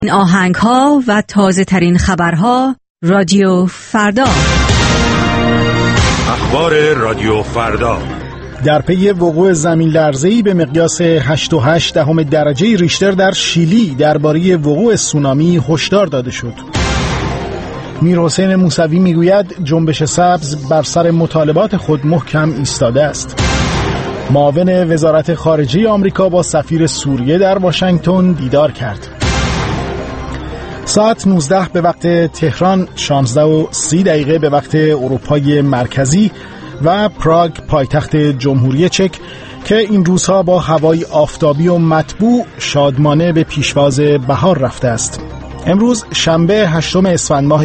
این آهنگ‌ها و تازه ترین خبرها رادیو فردا. اخبار رادیو فردا. در پی وقوع زمین لرزه‌ای به مقیاس 8.8 درجه ریشتر در شیلی درباره وقوع سونامی هشدار داده شد. میرحسین موسوی میگوید جنبش سبز بر سر مطالبات خود محکم ایستاده است. معاون وزارت خارجه آمریکا با سفیر سوریه در واشنگتن دیدار کرد. ساعت 19 به وقت تهران، 16:30 به وقت اروپای مرکزی و پراگ پایتخت جمهوری چک که این روزها با هوای آفتابی و مطبوع شادمانه به پیشواز بهار رفته است. امروز شنبه 8 اسفند ماه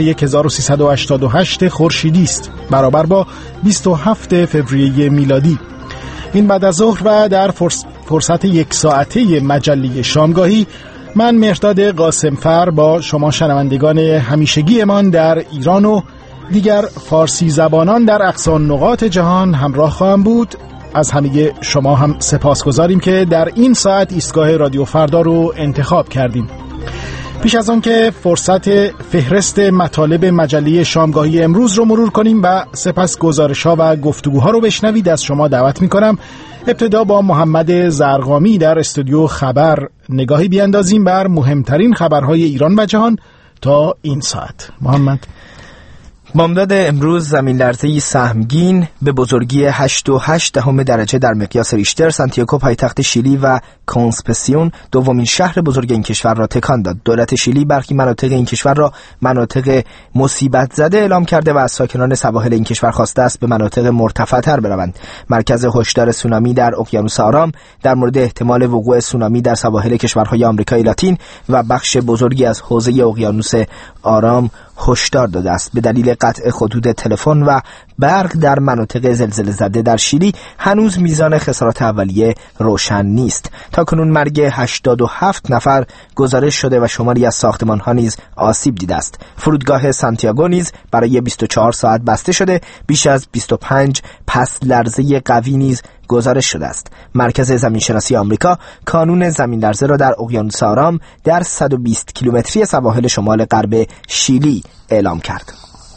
1388 خورشیدی است، برابر با 27 فوریه میلادی. این بعد از ظهر و در فرصت یک ساعته مجله شامگاهی، من مهرداد قاسمفر با شما شنوندگان همیشگیمان در ایران و دیگر فارسی زبانان در اقصی نقاط جهان همراه خواهم بود. از همه شما هم سپاسگزاریم که در این ساعت ایستگاه رادیو فردا رو انتخاب کردیم. پیش از آن که فرصت فهرست مطالب مجله شامگاهی امروز رو مرور کنیم و سپس گزارش‌ها و گفتگوها رو بشنوید، از شما دعوت می‌کنم ابتدا با محمد زرقامی در استودیو خبر نگاهی بیاندازیم بر مهمترین خبرهای ایران و جهان تا این ساعت. محمد. بامداد امروز زمین لرزه‌ای سهمگین به بزرگی 8.8 درجه در مقیاس ریشتر سانتیاگو پایتخت شیلی و کانسپسیون دومین شهر بزرگ این کشور را تکان داد. دولت شیلی برخی مناطق این کشور را مناطق مصیبت زده اعلام کرده و از ساکنان سواحل این کشور خواسته است به مناطق مرتفع‌تر بروند. مرکز هشدار سونامی در اقیانوس آرام در مورد احتمال وقوع سونامی در سواحل کشورهای آمریکای لاتین و بخش بزرگی از حوزه اقیانوس آرام هشدار داده است. به دلیل قطع خطوط تلفن و برق در مناطق زلزله زده در شیلی هنوز میزان خسارات اولیه روشن نیست. تاکنون مرگ 87 نفر گزارش شده و شماری از ساختمان‌ها نیز آسیب دیده است. فرودگاه سانتیاگو نیز برای 24 ساعت بسته شده. بیش از 25 پس لرزه قوی نیز گزارش شده است. مرکز زمینشناسی آمریکا کانون زمین لرزه را در اقیانوس آرام در 120 کیلومتری سواحل شمال غرب شیلی اعلام کرد.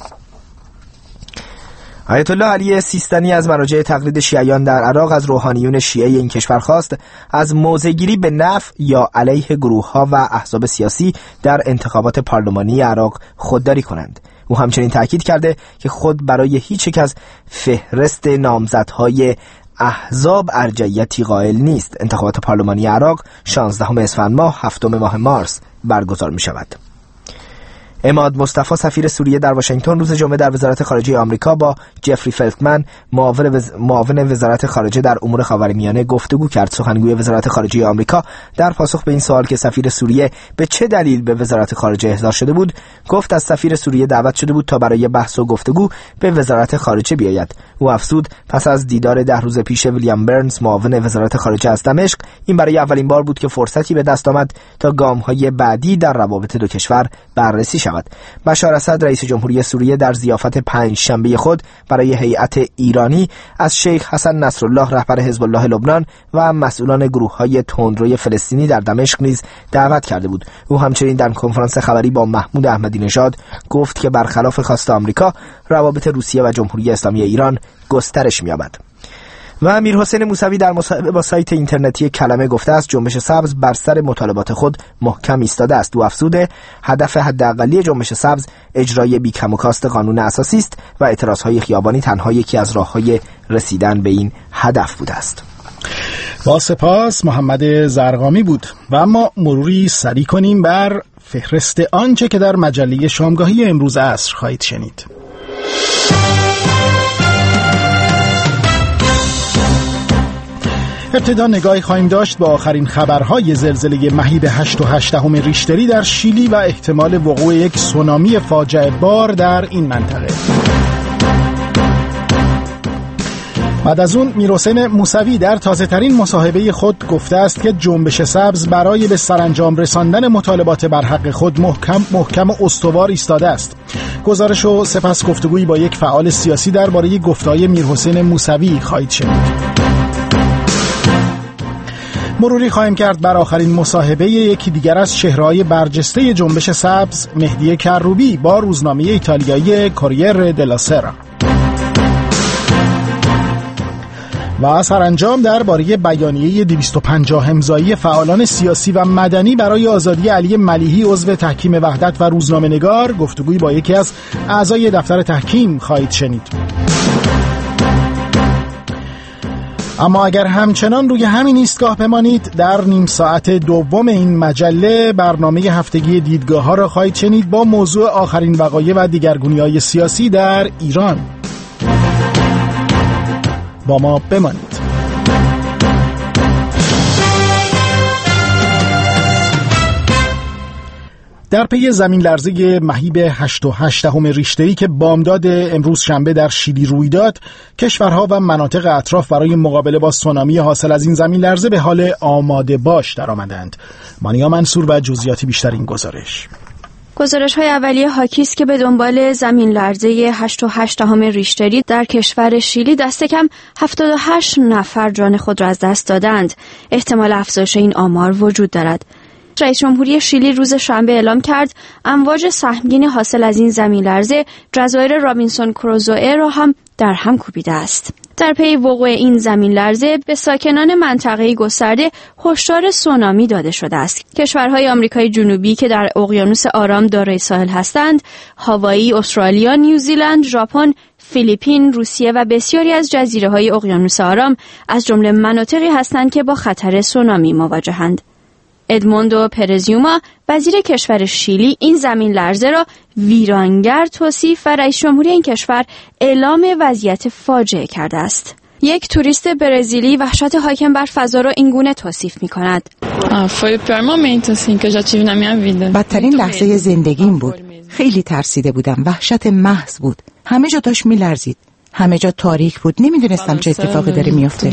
آیت الله علی سیستانی از مراجع تقلید شیعیان در عراق از روحانیون شیعه این کشور خواست از موضع‌گیری به نفع یا علیه گروه‌ها و احزاب سیاسی در انتخابات پارلمانی عراق خودداری کنند. او همچنین تاکید کرده که خود برای هیچ یک از فهرست نامزدهای احزاب ارجحیتی قائل نیست. انتخابات پارلمانی عراق 16 اسفند ماه 7 ماه مارس برگزار می شود. عماد مصطفی سفیر سوریه در واشنگتن روز جمعه در وزارت خارجه آمریکا با جفری فلتمن معاون وزارت خارجه در امور خاورمیانه گفتگو کرد. سخنگوی وزارت خارجه آمریکا در پاسخ به این سوال که سفیر سوریه به چه دلیل به وزارت خارجه احضار شده بود، گفت از سفیر سوریه دعوت شده بود تا برای بحث و گفتگو به وزارت خارجه بیاید. او افزود پس از دیدار 10 روز پیش ویلیام برنز معاون وزارت خارجه از دمشق، این برای اولین بار بود که فرصتی به دست آمد تا گام‌های بعدی در روابط دو کشور بررسی شود. بشار اسد رئیس جمهوری سوریه در ضیافت 5 شنبه خود برای هیئت ایرانی از شیخ حسن نصرالله رهبر حزب الله لبنان و مسئولان گروه‌های تندروی فلسطینی در دمشق نیز دعوت کرده بود. او همچنین در کنفرانس خبری با محمود احمدی نژاد گفت که برخلاف خواست آمریکا روابط روسیه و جمهوری اسلامی ایران گسترش می‌یابد. و میرحسین موسوی در مصاحبه با سایت اینترنتی کلمه گفته است جنبش سبز بر سر مطالبات خود محکم ایستاده است. او افزوده هدف حداقلی جنبش سبز اجرای بی‌کم و کاست قانون اساسی است و اعتراضهای خیابانی تنها یکی از راه‌های رسیدن به این هدف بوده است. با سپاس محمد زرقامی بود. و اما مروری سریع کنیم بر فهرست آنچه که در مجله شامگاهی امروز عصر خواهید شنید. ابتدا نگاهی خواهیم داشت به آخرین خبرهای زلزله مهیب 8.8 ریشتری در شیلی و احتمال وقوع یک سونامی فاجعه بار در این منطقه. بعد از اون میرحسین موسوی در تازه ترین مصاحبه خود گفته است که جنبش سبز برای به سرانجام رساندن مطالبات بر حق خود محکم و استوار ایستاده است. گزارش و سپس گفتگویی با یک فعال سیاسی درباره گفته‌های میرحسین موسوی خواهید شنید. مروری خواهیم کرد بر آخرین مصاحبه یکی دیگر از چهره‌های برجسته جنبش سبز، مهدی کروبی، با روزنامه ایتالیایی کوریر دلا سرا. و سرانجام درباره بیانیه 250 امضایی فعالان سیاسی و مدنی برای آزادی علی ملیحی عضو تحکیم وحدت و روزنامه‌نگار گفتگویی با یکی از اعضای دفتر تحکیم خواهید شنید. اما اگر همچنان روی همین ایستگاه بمانید، در نیم ساعت دوم این مجله برنامه هفتگی دیدگاه‌ها را خواهید شنید با موضوع آخرین وقایع و دیگرگونی‌های سیاسی در ایران. با ما بمانید. در پی زمین لرزه مهیب 8.8 ریشتری که بامداد امروز شنبه در شیلی روی داد، کشورها و مناطق اطراف برای مقابله با سونامی حاصل از این زمین لرزه به حال آماده باش در آمدند. مانیا منصور و جزئیاتی بیشتر این گزارش‌های اولیه حاکی است که به دنبال زمین لرزه 8.8 ریشتری در کشور شیلی دست کم 78 نفر جان خود را از دست دادند. احتمال افزایش این آمار وجود دارد. رئیس جمهوری شیلی روز شنبه اعلام کرد امواج سهمگین حاصل از این زمین لرزه جزایر رابینسون کروزوئه را هم در هم کوبیده است. در پی وقوع این زمین لرزه به ساکنان منطقه گسترده هشدار سونامی داده شده است. کشورهای آمریکای جنوبی که در اقیانوس آرام دارای ساحل هستند، هاوایی، استرالیا، نیوزیلند، ژاپن، فیلیپین، روسیه و بسیاری از جزیره‌های اقیانوس آرام از جمله مناطقی هستند که با خطر سونامی مواجهند. ادموندو پرزیوما، وزیر کشور شیلی، این زمین لرزه را ویرانگر توصیف و رئیس جمهوری این کشور اعلام وضعیت فاجعه کرده است. یک توریست برزیلی وحشت حاکم بر فضا را اینگونه توصیف می‌کند. بدترین لحظه زندگیم بود. خیلی ترسیده بودم. وحشت محض بود. همه جا داشت می‌لرزید. همه جا تاریک بود. نمیدونستم چه اتفاقی داره میفته.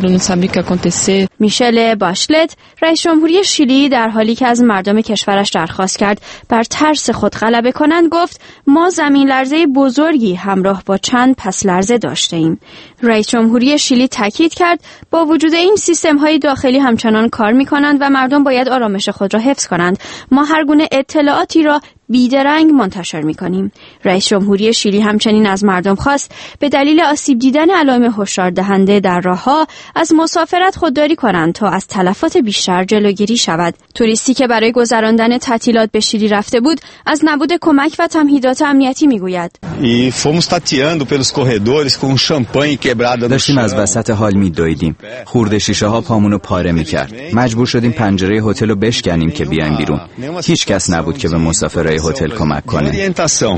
میشل باشلت، رئیس جمهوری شیلی، در حالی که از مردم کشورش درخواست کرد بر ترس خود غلبه کنند، گفت ما زمین لرزه بزرگی همراه با چند پس لرزه داشته ایم. رئیس جمهوری شیلی تاکید کرد با وجود این سیستم‌های داخلی همچنان کار می‌کنند و مردم باید آرامش خود را حفظ کنند. ما هر گونه اطلاعاتی را بیدرنگ منتشر می‌کنیم. رئیس جمهوری شیلی همچنین از مردم خواست به دلیل آسیب دیدن علائم هشدار دهنده در راه‌ها از مسافرت خودداری کنند تا از تلفات بیشتر جلوگیری شود. توریستی که برای گذراندن تعطیلات به شیلی رفته بود از نبود کمک و تمهیدات امنیتی میگوید. داشتیم از وسط حال می‌دویدیم. خورده شیشه‌ها پامونو پاره می‌کرد. مجبور شدیم پنجره هتل رو بشکنیم که بیایم بیرون. هیچ کس نبود که به مسافرای هتل کمک کنه.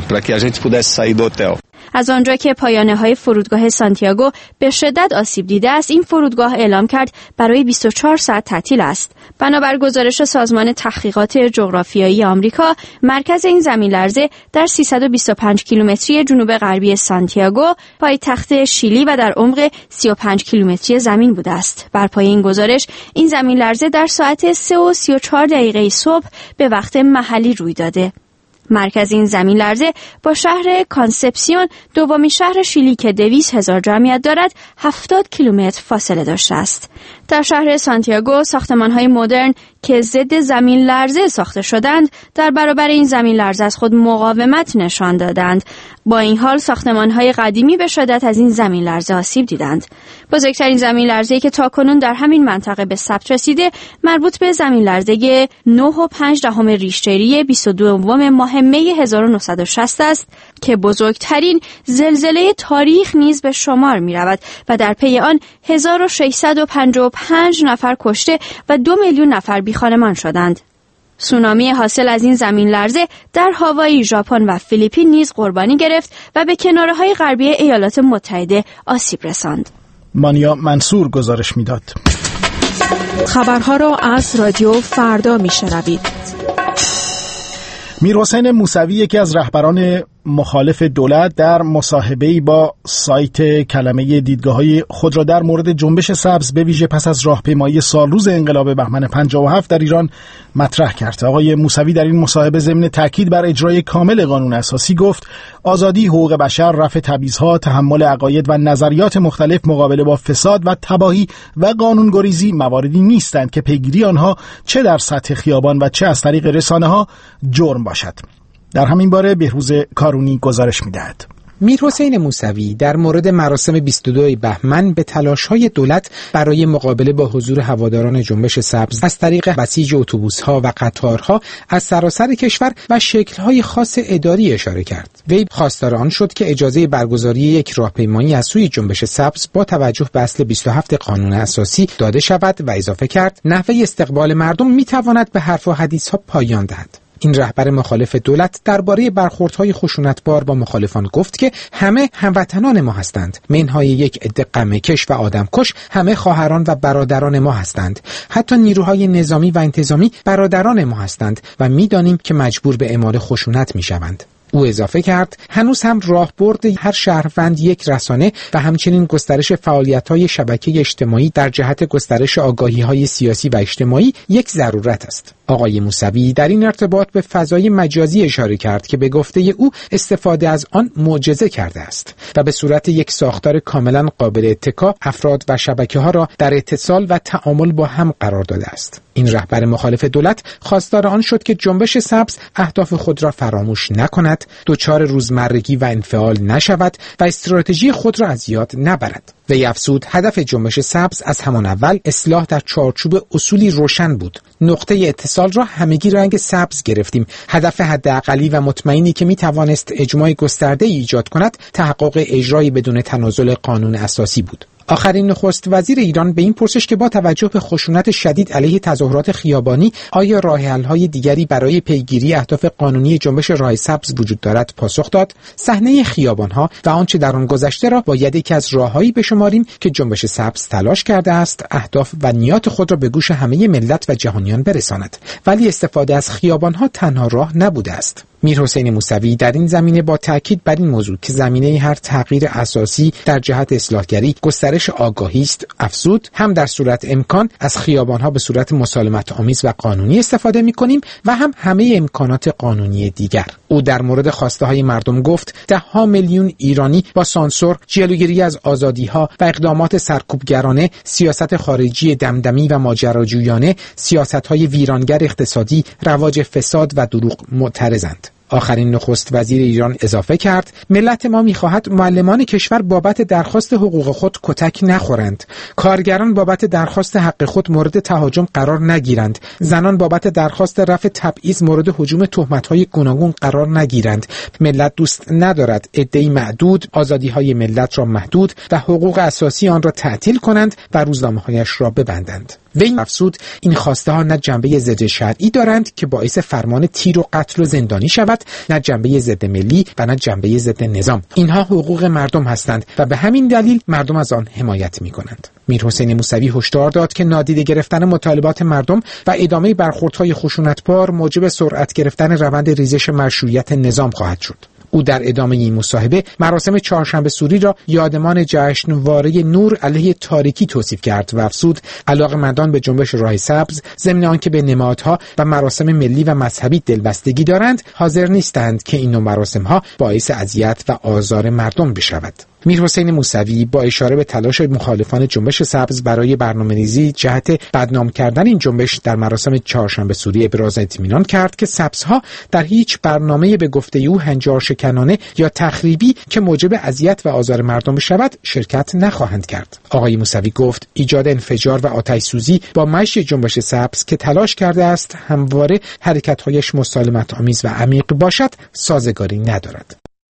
از آنجا که پایانه‌های فرودگاه سانتیاگو به شدت آسیب دیده است، این فرودگاه اعلام کرد برای 24 ساعت تعطیل است. بنابر گزارش سازمان تحقیقات جغرافیایی آمریکا، مرکز این زمین لرزه در 325 کیلومتری جنوب غربی سانتیاگو، پایتخت شیلی و در عمق 35 کیلومتری زمین بوده است. بر پایه این گزارش، این زمین لرزه در ساعت 3:34 صبح به وقت محلی روی داده. مرکز این زمین لرزه با شهر کانسپسیون، دومین شهر شیلی که 200,000 جمعیت دارد، 70 کیلومتر فاصله داشته است. در شهر سانتیاگو ساختمان‌های مدرن که ضد زمین لرزه ساخته شدند در برابر این زمین لرزه از خود مقاومت نشان دادند. با این حال ساختمان‌های قدیمی به شدت از این زمین لرزه آسیب دیدند. بزرگترین زمین لرزه‌ای که تاکنون در همین منطقه به ثبت رسیده مربوط به زمین لرزه 9.5 ریشتری 22 ماه می 1960 است که بزرگترین زلزله تاریخ نیز به شمار می‌رود و در پی آن 1655 نفر کشته و 2 میلیون نفر بیخانمان شدند. سونامی حاصل از این زمین لرزه در هاوایی، ژاپن و فیلیپین نیز قربانی گرفت و به کناره‌های غربی ایالات متحده آسیب رساند. مانیا منصور گزارش میداد. خبرها را از رادیو فردا میشنوید. میرحسین موسوی، یکی از رهبران مخالف دولت در مصاحبه‌ای با سایت کلمه دیدگاه‌های خود را در مورد جنبش سبز به ویژه پس از راهپیمایی سالروز انقلاب بهمن 57 در ایران مطرح کرد. آقای موسوی در این مصاحبه ضمن تاکید بر اجرای کامل قانون اساسی گفت آزادی، حقوق بشر، رفع تبعیض‌ها، تحمل عقاید و نظریات مختلف، مقابله با فساد و تباهی و قانونگریزی مواردی نیستند که پیگیری آنها چه در سطح خیابان و چه از طریق رسانه‌ها جرم باشد. در همین باره بهروز کارونی گزارش می‌دهد. میرحسین موسوی در مورد مراسم 22 بهمن به تلاش‌های دولت برای مقابله با حضور هواداران جنبش سبز از طریق بسیج اتوبوس‌ها و قطارها از سراسر کشور و شکل‌های خاص اداری اشاره کرد. وی خواستار آن شد که اجازه برگزاری یک راهپیمایی از سوی جنبش سبز با توجه به اصل 27 قانون اساسی داده شود و اضافه کرد نحوه استقبال مردم می‌تواند به حرف و حدیث‌ها پایان دهد. این رهبر مخالف دولت درباره برخوردهای خشونتبار با مخالفان گفت که همه هموطنان ما هستند. منهای یک عده غم‌کش و آدمکش همه خواهران و برادران ما هستند. حتی نیروهای نظامی و انتظامی برادران ما هستند و می‌دانیم که مجبور به اعمال خشونت می‌شوند. او اضافه کرد هنوز هم راهبرد هر شهروند یک رسانه و همچنین گسترش فعالیت‌های شبکه اجتماعی در جهت گسترش آگاهی‌های سیاسی و اجتماعی یک ضرورت است. آقای موسوی در این ارتباط به فضای مجازی اشاره کرد که به گفته او استفاده از آن معجزه کرده است و به صورت یک ساختار کاملا قابل اتکا افراد و شبکه‌ها را در اتصال و تعامل با هم قرار داده است. این رهبر مخالف دولت خواستار آن شد که جنبش سبز اهداف خود را فراموش نکند، دچار روزمرگی و انفعال نشود و استراتژی خود را از یاد نبرد. وی افزود هدف جنبش سبز از همان اول اصلاح در چارچوب اصولی روشن بود. نقطه اتصال را همگی رنگ سبز گرفتیم. هدف حداقلی و مطمئنی که میتوانست اجماع گسترده ایجاد کند تحقق اجرای بدون تنازل قانون اساسی بود. آخرین نخست وزیر ایران به این پرسش که با توجه به خشونت شدید علیه تظاهرات خیابانی آیا راه حل‌های دیگری برای پیگیری اهداف قانونی جنبش راه سبز وجود دارد پاسخ داد صحنه خیابان‌ها و آنچه در آن گذشته را باید یکی از راههایی بشماریم که جنبش سبز تلاش کرده است اهداف و نیات خود را به گوش همه ملت و جهانیان برساند، ولی استفاده از خیابان‌ها تنها راه نبوده است. میرحسین موسوی در این زمینه با تاکید بر این موضوع که زمینه هر تغییر اساسی در جهت اصلاحگری گسترش آگاهی است افزود هم در صورت امکان از خیابان‌ها به صورت مسالمت آمیز و قانونی استفاده می‌کنیم و هم همه امکانات قانونی دیگر. او در مورد خواسته‌های مردم گفت 10 میلیون ایرانی با سانسور، جلوگیری از آزادی‌ها و اقدامات سرکوبگرانه، سیاست خارجی دمدمی و ماجراجویانه، سیاست‌های ویرانگر اقتصادی، رواج فساد و دروغ معترضند. آخرین نخست وزیر ایران اضافه کرد ملت ما می‌خواهد معلمان کشور بابت درخواست حقوق خود کتک نخورند، کارگران بابت درخواست حق خود مورد تهاجم قرار نگیرند، زنان بابت درخواست رفع تبعیض مورد هجوم تهمت‌های گوناگون قرار نگیرند. ملت دوست ندارد عده‌ای معدود آزادی‌های ملت را محدود و حقوق اساسی آن را تعطیل کنند و روزنامه‌هایش را ببندند. وی افزود این خواسته ها نه جنبه ضد شرعی دارند که باعث فرمان تیر و قتل و زندانی شود، نه جنبه ضد ملی و نه جنبه ضد نظام. اینها حقوق مردم هستند و به همین دلیل مردم از آن حمایت می‌کنند. میرحسین موسوی هشدار داد که نادیده گرفتن مطالبات مردم و ادامه برخوردهای خشونتبار موجب سرعت گرفتن روند ریزش مشروعیت نظام خواهد شد. او در ادامه این مصاحبه مراسم چهارشنبه سوری را یادمان جشنواره نور علیه تاریکی توصیف کرد و افزود علاقه‌مندان به جنبش راه سبز ضمن آنکه به نمادها و مراسم ملی و مذهبی دلبستگی دارند حاضر نیستند که این نوع مراسم‌ها باعث اذیت و آزار مردم بشود. میرحسین موسوی با اشاره به تلاش مخالفان جنبش سبز برای برنامه‌ریزی جهت بدنام کردن این جنبش در مراسم چهارشنبه سوری ابراز اطمینان کرد که سبزها در هیچ برنامه به گفته او هنجار شکنانه یا تخریبی که موجب اذیت و آزار مردم بشود شرکت نخواهند کرد. آقای موسوی گفت ایجاد انفجار و آتش سوزی با مشی جنبش سبز که تلاش کرده است همواره حرکت‌هایش مسالمت آمیز و عمیق باشد سازگاری ندارد.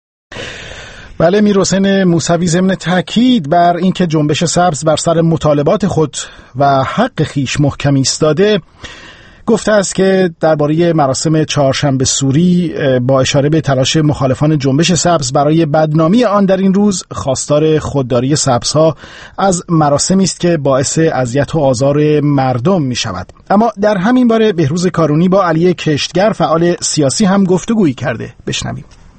بله، میرحسین موسوی ضمن تاکید بر اینکه جنبش سبز بر سر مطالبات خود و حق خیش محکم ایستاده گفته است که درباره مراسم چهارشنبه سوری با اشاره به تلاش مخالفان جنبش سبز برای بدنامی آن در این روز خواستار خودداری سبزها از مراسمی است که باعث اذیت و آزار مردم می شود. اما در همین باره بهروز کارونی با علی کشتگر فعال سیاسی هم گفتگویی کرده. بشنویم.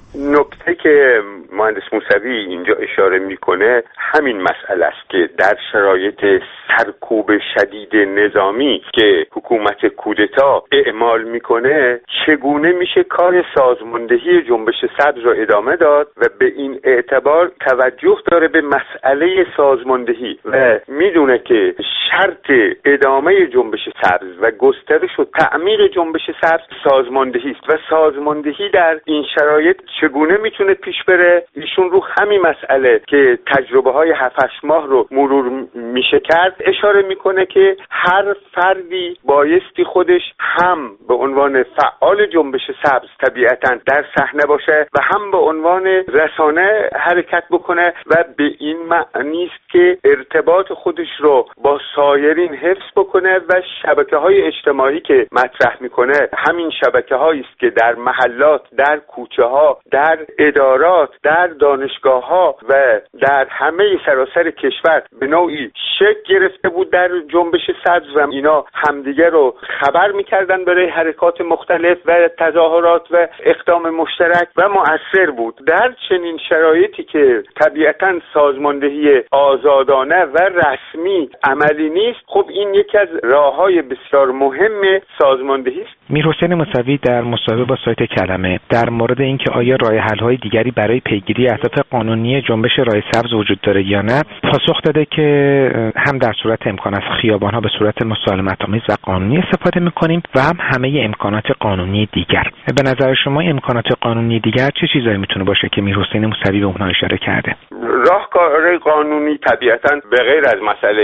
نکته که مهندس موسوی اینجا اشاره میکنه همین مسئله است که در شرایط سرکوب شدید نظامی که حکومت کودتا اعمال میکنه چگونه میشه کار سازماندهی جنبش سبز را ادامه داد و به این اعتبار توجه داره به مسئله سازماندهی و میدونه که شرط ادامه جنبش سبز و گسترش و تعمیر جنبش سبز سازماندهی است و سازماندهی در این شرایط چگونه میتونه پیش بره. ایشون رو همین مسئله که تجربه های 7-8 ماه رو مرور میشه کرد اشاره میکنه که هر فردی بایستی خودش هم به عنوان فعال جنبش سبز طبیعتاً در صحنه باشه و هم به عنوان رسانه حرکت بکنه و به این معنی است که ارتباط خودش رو با سایرین حفظ بکنه و شبکه‌های اجتماعی که مطرح میکنه همین شبکه‌هایی است که در محلات، در کوچه‌ها، در ادارات، در دانشگاه‌ها و در همه سراسر کشور به نوعی شکل گرفته بود در جنبش سبز و اینا همدیگه رو خبر میکردن برای حرکات مختلف و تظاهرات و اقدام مشترک و مؤثر بود. در چنین شرایطی که طبیعتاً سازماندهی آزادانه و رسمی عملی نیست، خب این یکی از راه‌های بسیار مهم سازماندهی است. میرحسین موسوی در مصاحبه با سایت کلمه در مورد اینکه آیا راه حل‌های دیگری برای پیگیری اهداف قانونی جنبش راه سبز وجود داره یا نه، پاسخ داده که هم در صورت امکان از خیابان‌ها به صورت مسالمت‌آمیز و قانونی استفاده می‌کنیم و هم همه امکانات قانونی دیگر. به نظر شما امکانات قانونی دیگر چه چیزایی میتونه باشه که میرحسین موسوی به اونها اشاره کرده؟ راهکارهای قانونی طبیعتاً به غیر از مسئله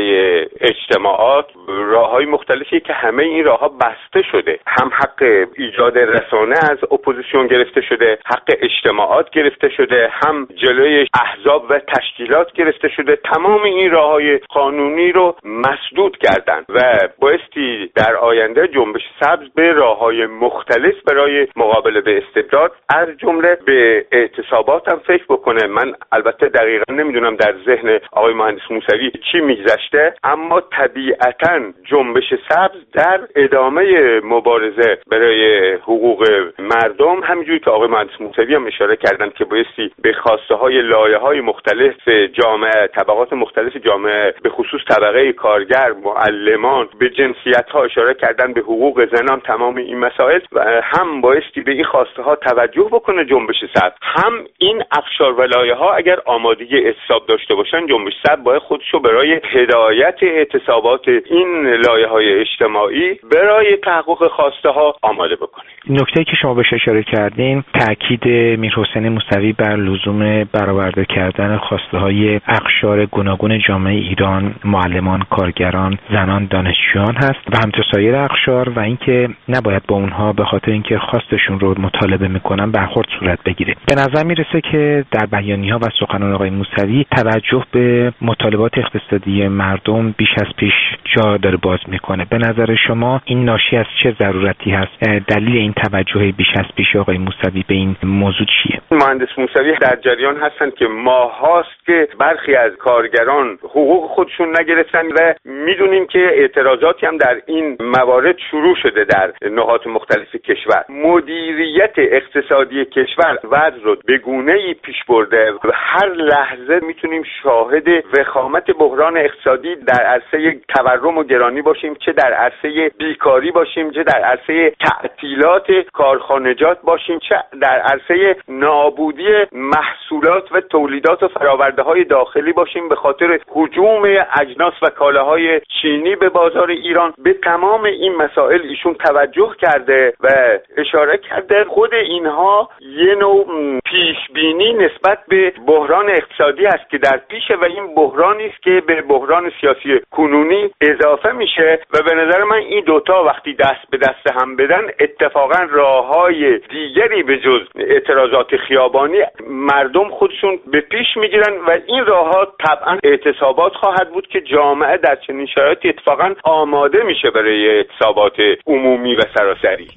اجتماعات راه‌های مختلفی که همه این راه‌ها بسته شده، هم حق ایجاد رسانه از اپوزیسیون گرفته شده، حق اجتماعات گرفته شده، هم جلوی احزاب و تشکیلات گرفته شده. تمام این راه‌های قانونی رو مسدود کردن و بایستی در آینده جنبش سبز به راه‌های مختلف برای مقابله به استبداد از جمله به اعتصابات هم فکر بکنه. من البته دقیقاً نمیدونم در ذهن آقای مهندس موسوی چی میگذشته، اما طبیعتاً جنبش سبز در ادامه مبارزه برای حقوق مردم، همینجوری که آقای مهندس موسوی هم اشاره کردن که بایستی به خواسته های لایه های مختلف جامعه، طبقات مختلف جامعه، به خصوص طبقه کارگر، معلمان، به جنسیت ها اشاره کردن، به حقوق زنان، تمام این مسائل و هم بایستی به این خواسته ها توجه بکنه جنبش سبز، هم این افشار و لایه ها اگر آمادگی اعتصاب داشته باشن، جنبش سبز باید خودشو برای هدایت اعتصابات این لایه های اجتماعی برای تحقق خواسته ها آماده بکنه. نکته‌ای که شما بهش اشاره کردین تاکید میرحسین موسوی بر لزوم برآورده کردن خواسته‌های اقشار گوناگون جامعه ایران، معلمان، کارگران، زنان، دانشجویان هست و همچنین سایر اقشار و اینکه نباید با اونها به خاطر اینکه خواستشون رو مطالبه میکنن برخورد صورت بگیره. به نظر میرسه که در بیانیه‌ها و سخنان آقای موسوی توجه به مطالبات اقتصادی مردم بیش از پیش جا داره باز میکنه. به نظر شما این ناشی از چه ضرورتی هست؟ دلیل این توجه بیش از پیش آقای موسوی به این موضوع چیه؟ مهندس موسوی در جریان هستن که ماهاست که برخی از کارگران حقوق خودشون نگرفتن و میدونیم که اعتراضاتی هم در این موارد شروع شده در نقاط مختلف کشور. مدیریت اقتصادی کشور وضع رو به گونه‌ای پیش برده و هر لحظه میتونیم شاهد وخامت بحران اقتصادی در عرصه تورم و گرانی باشیم، چه در عرصه بیکاری باشیم، چه در عرصه تعطیلات کارخانجات باشیم، چه در عرصه نابودی محصولات و تولیدات و فرآورده‌های داخلی باشیم به خاطر هجوم اجناس و کالاهای چینی به بازار ایران. به تمام این مسائل ایشون توجه کرده و اشاره کرده خود اینها یه نوع پیشبینی نسبت به بحران اقتصادی است که در پیشه و این بحرانی است که به بحران سیاسی کنونی اضافه میشه و به نظر من این دوتا وقتی دست به دست هم بدن اتفاقا راههای دیگری به جز اعتراضات خیابانی مردم خودشون به پیش میگیرن و این راهها طبعا اعتصابات خواهد بود که جامعه در چنین شرایطی اتفاقا آماده میشه برای اعتصابات عمومی و سراسری.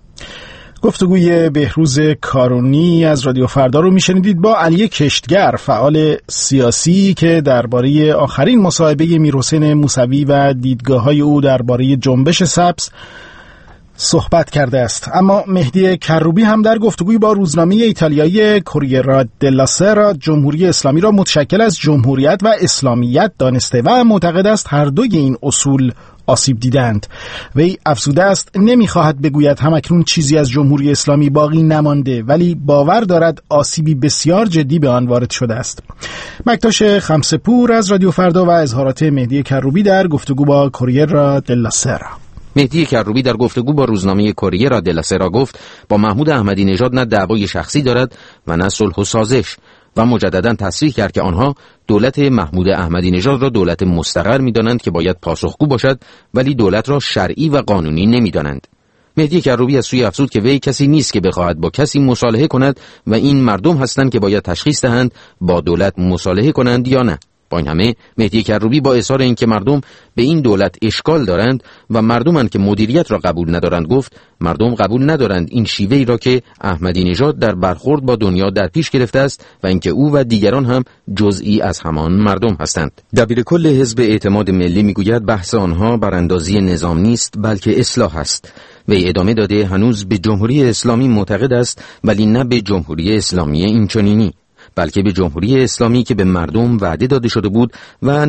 گفتگوی بهروز کارونی از رادیو فردا رو میشنیدید با علی کشتگر، فعال سیاسی که درباره آخرین مصاحبه میرحسین موسوی و دیدگاه‌های او درباره جنبش سبز صحبت کرده است. اما مهدی کروبی هم در گفتگوی با روزنامه ایتالیایی کوریرا دلا سرا جمهوری اسلامی را متشکل از جمهوریت و اسلامیت دانسته و معتقد است هر دوی این اصول آسیب دیدند. وی افزوده است نمیخواهد بگوید همکنون چیزی از جمهوری اسلامی باقی نمانده، ولی باور دارد آسیبی بسیار جدی به آن وارد شده است. مکتاش خمسه‌پور از رادیو فردا و اظهارات مهدی کروبی در گفتگو با کوریرا دلا سرا. مهدی کروبی در گفتگو با روزنامه کوریرا دلا سرا گفت با محمود احمدی نژاد نه دعوای شخصی دارد و نه صلح و سازش و مجددا تصریح کرد که آنها دولت محمود احمدی نژاد را دولت مستقر می‌دانند که باید پاسخگو باشد، ولی دولت را شرعی و قانونی نمی‌دانند. مهدی کروبی از سوی افزود که وی کسی نیست که بخواهد با کسی مصالحه کند و این مردم هستند که باید تشخیص دهند با دولت مصالحه کنند یا نه. با این همه مهدی کروبی با اظهار اینکه مردم به این دولت اشکال دارند و مردمند که مدیریت را قبول ندارند گفت مردم قبول ندارند این شیوهی را که احمدی نژاد در برخورد با دنیا در پیش گرفته است و اینکه او و دیگران هم جزئی از همان مردم هستند. دبیرکل حزب اعتماد ملی میگوید بحث آنها براندازی نظام نیست بلکه اصلاح است. وی ادامه داده هنوز به جمهوری اسلامی معتقد است، ولی نه به جمهوری اسلامی اینچنینی، بلکه به جمهوری اسلامی که به مردم وعده داده شده بود و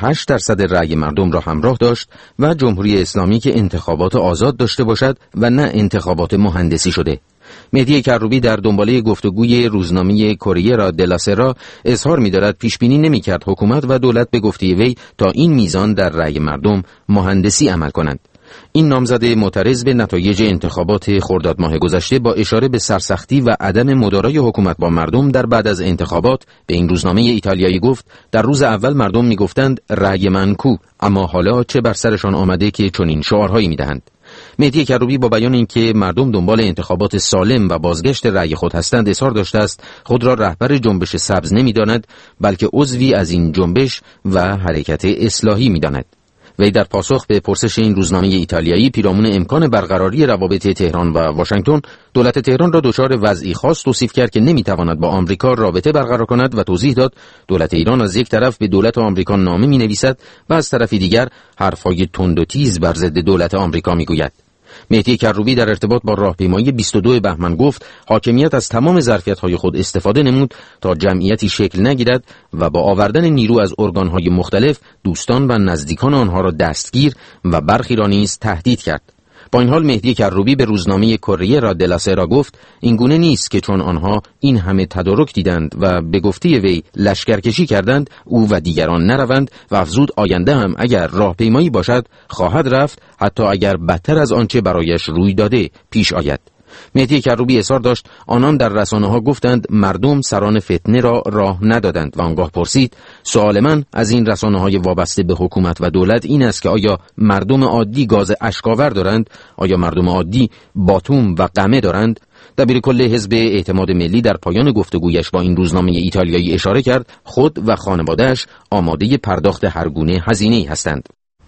98% رأی مردم را همراه داشت و جمهوری اسلامی که انتخابات آزاد داشته باشد و نه انتخابات مهندسی شده. مهدی کروبی در دنباله گفتگوی روزنامه کوریرا دلا سرا اظهار می‌دارد پیشبینی نمی‌کرد حکومت و دولت به گفته وی تا این میزان در رأی مردم مهندسی عمل کنند. این نامزد معترض به نتایج انتخابات خرداد ماه گذشته با اشاره به سرسختی و عدم مدارای حکومت با مردم در بعد از انتخابات به این روزنامه ایتالیایی گفت در روز اول مردم میگفتند رأی من کو، اما حالا چه بر سرشان آمده که چنین شعارهایی میدهند. مهدی کروبی با بیان اینکه مردم دنبال انتخابات سالم و بازگشت رأی خود هستند اظهار داشته است خود را رهبر جنبش سبز نمیداند بلکه عضوی از این جنبش و حرکت اصلاحی میداند. وی در پاسخ به پرسش این روزنامه ایتالیایی پیرامون امکان برقراری روابط تهران و واشنگتن، دولت تهران را دچار وضعی خاص توصیف کرد که نمیتواند با آمریکا رابطه برقرار کند و توضیح داد دولت ایران از یک طرف به دولت آمریکا نامه مینویسد و از طرف دیگر حرفای تند و تیز بر ضد دولت آمریکا میگوید. مهدی کروبی در ارتباط با راهپیمایی 22 بهمن گفت حاکمیت از تمام ظرفیت‌های خود استفاده نمود تا جمعیتی شکل نگیرد و با آوردن نیرو از ارگان‌های مختلف دوستان و نزدیکان آنها را دستگیر و برخی را نیز تهدید کرد. با این حال مهدی کروبی به روزنامه کوریرا دلا سرا گفت این گونه نیست که چون آنها این همه تدارک دیدند و به گفته وی لشکرکشی کردند او و دیگران نروند و افزود آینده هم اگر راهپیمایی باشد خواهد رفت، حتی اگر بدتر از آنچه برایش روی داده پیش آید. مهدی کروبی اصرار داشت آنان در رسانه‌ها گفتند مردم سران فتنه را راه ندادند و آنگاه پرسید سوال من از این رسانه‌های وابسته به حکومت و دولت این است که آیا مردم عادی گاز اشک‌آور دارند؟ آیا مردم عادی باتوم و قمه دارند؟ دبیرکل حزب اعتماد ملی در پایان گفتگویش با این روزنامه ایتالیایی اشاره کرد خود و خانواده‌اش آماده پرداخت هر گونه هزینه‌ای هستند.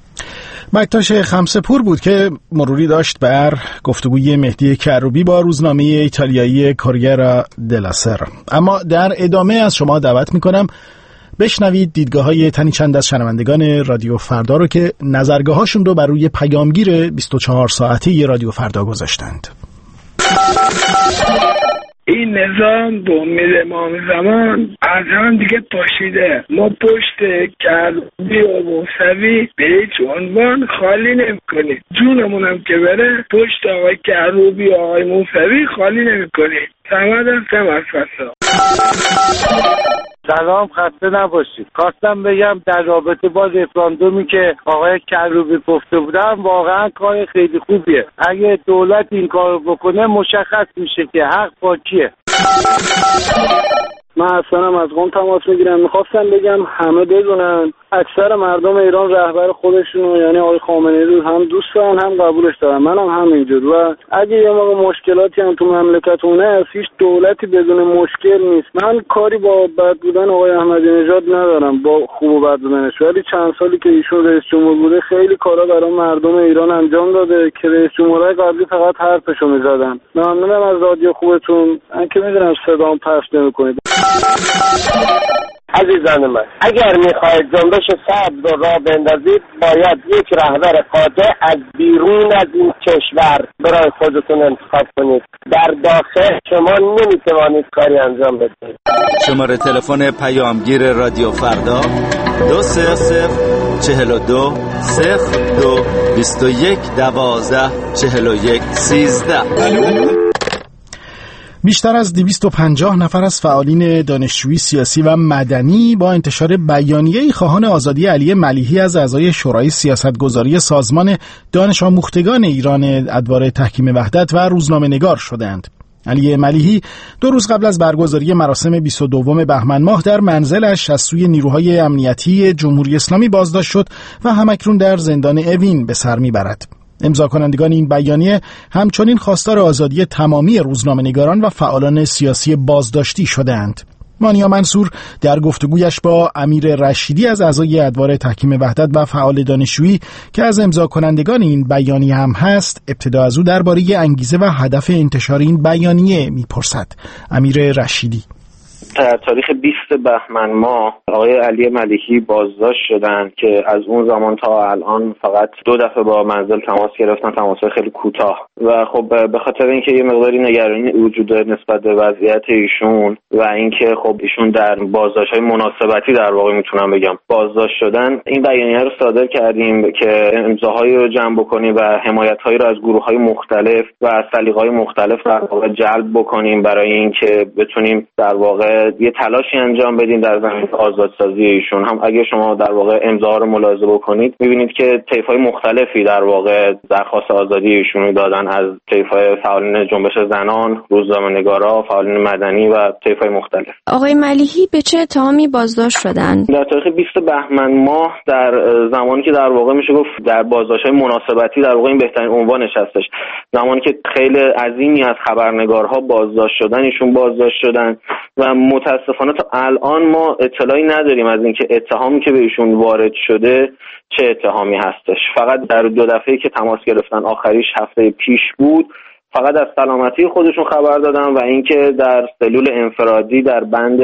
مکتاش خمسه‌پور بود که مروری داشت بر گفتگوی مهدی کروبی با روزنامه ایتالیایی کوریرا دلا سرا. اما در ادامه از شما دعوت میکنم بشنوید دیدگاه‌های تنی چند از شنوندگان رادیو فردا رو که نظرگاهاشون رو بر روی پیامگیر 24 ساعته رادیو فردا گذاشتند. این نظام به امید امام زمان از هم دیگه پاشیده. ما پشت کروبی و موسوی به هیچ عنوان خالی نمی کنیم. جونمونم که بره پشت آقای کروبی و آقای موسوی خالی نمی کنیم. سمد هستم از فسا. سلام، خسته نباشید. خواستم بگم در رابطه با رفراندومی که آقای کروبی گفته بودن واقعا کار خیلی خوبیه. اگه دولت این کارو بکنه مشخص میشه که حق با کیه. من حسنم از قم تماس میگیرم. میخواستم بگم همه بدونن اکثر مردم ایران رهبر خودشونو یعنی آقای خامنه‌ای رو هم دوست دارن هم قبولش دارن. منم همینجور. و اگه یه موقع مشکلاتی هم تو مملکتونه هیچ دولتی بدون مشکل نیست. من کاری با بد بودن آقای احمدی نژاد ندارم، با خوب و بد بودنش، ولی چند سالی که ایشون رئیس جمهور بوده خیلی کارا برای مردم ایران انجام داده که رئیس جمهورهای قبلی فقط حرفشو میزدن. ممنونم از رادیو خوبتون. من که میدونم صدام پخش نمی‌کنید. عزیزان من، اگر میخواهید جنبش سبز رو راه بندازید باید یک رهبر قاطع از بیرون از این کشور برای خودتون انتخاب کنید. در داخل شما نمیتوانید کاری انجام بدید. شماره تلفن پیامگیر رادیو فردا 200-42-02-21-12-41-13. بیشتر از 250 نفر از فعالین دانشجویی سیاسی و مدنی با انتشار بیانیه‌ای خواهان آزادی علی ملیحی از اعضای شورای سیاستگذاری سازمان دانش آموختگان ایران ادوار تحکیم وحدت و روزنامه‌نگار شدند. علی ملیحی 2 روز قبل از برگزاری مراسم 22 بهمن ماه در منزلش از سوی نیروهای امنیتی جمهوری اسلامی بازداشت شد و همکنون در زندان اوین به سر میبرد. امضا کنندگان این بیانیه همچنین خواستار آزادی تمامی روزنامه‌نگاران و فعالان سیاسی بازداشتی شدند. مانیا منصور در گفتگویش با امیر رشیدی از اعضای ادوار تحکیم وحدت و فعال دانشجویی که از امضا کنندگان این بیانیه هم هست، ابتدا از او درباره انگیزه و هدف انتشار این بیانیه میپرسد. امیر رشیدی: در تاریخ 20 بهمن ماه آقای علی ملیحی بازداشت شدند که از اون زمان تا الان فقط 2 دفعه با منزل تماس گرفتن، تماس‌های خیلی کوتاه، و خب به خاطر اینکه یه مقداری نگرانی وجود داره نسبت به وضعیت ایشون و اینکه خب ایشون در بازداشت‌های مناسبتی در واقع میتونم بگم بازداشت شدن، این بیانیه رو صادر کردیم که امضاهایی رو جمع بکنیم و حمایت‌هایی رو از گروه‌های مختلف و سلیقه‌های مختلف در واقع جلب بکنیم برای اینکه بتونیم در واقع یه تلاشی انجام بدیم در زمینه آزادسازی ایشون. هم اگه شما در واقع امضاها رو ملاحظه بکنید می‌بینید که طیف‌های مختلفی در واقع درخواست آزادی ایشون رو دادن، از طیف‌های فعالین جنبش زنان، روزنامه‌نگارا، فعالین مدنی و طیف‌های مختلف. آقای ملیحی به چه اتهامی بازداشت شدن؟ در تاریخ 20 بهمن ماه در زمانی که در واقع میشه گفت در بازداشت‌های مناسبتی، در واقع این بهترین عنوانش هستش، زمانی که خیلی عظیمی از خبرنگارها بازداشت شدن، ایشون بازداشت شدن و متاسفانه تا الان ما اطلاعی نداریم از اینکه اتهامی که به ایشون وارد شده چه اتهامی هستش. فقط در 2 دفعه‌ای که تماس گرفتن، آخریش هفته پیش بود، فقط از سلامتی خودشون خبر دادن و اینکه در سلول انفرادی در بند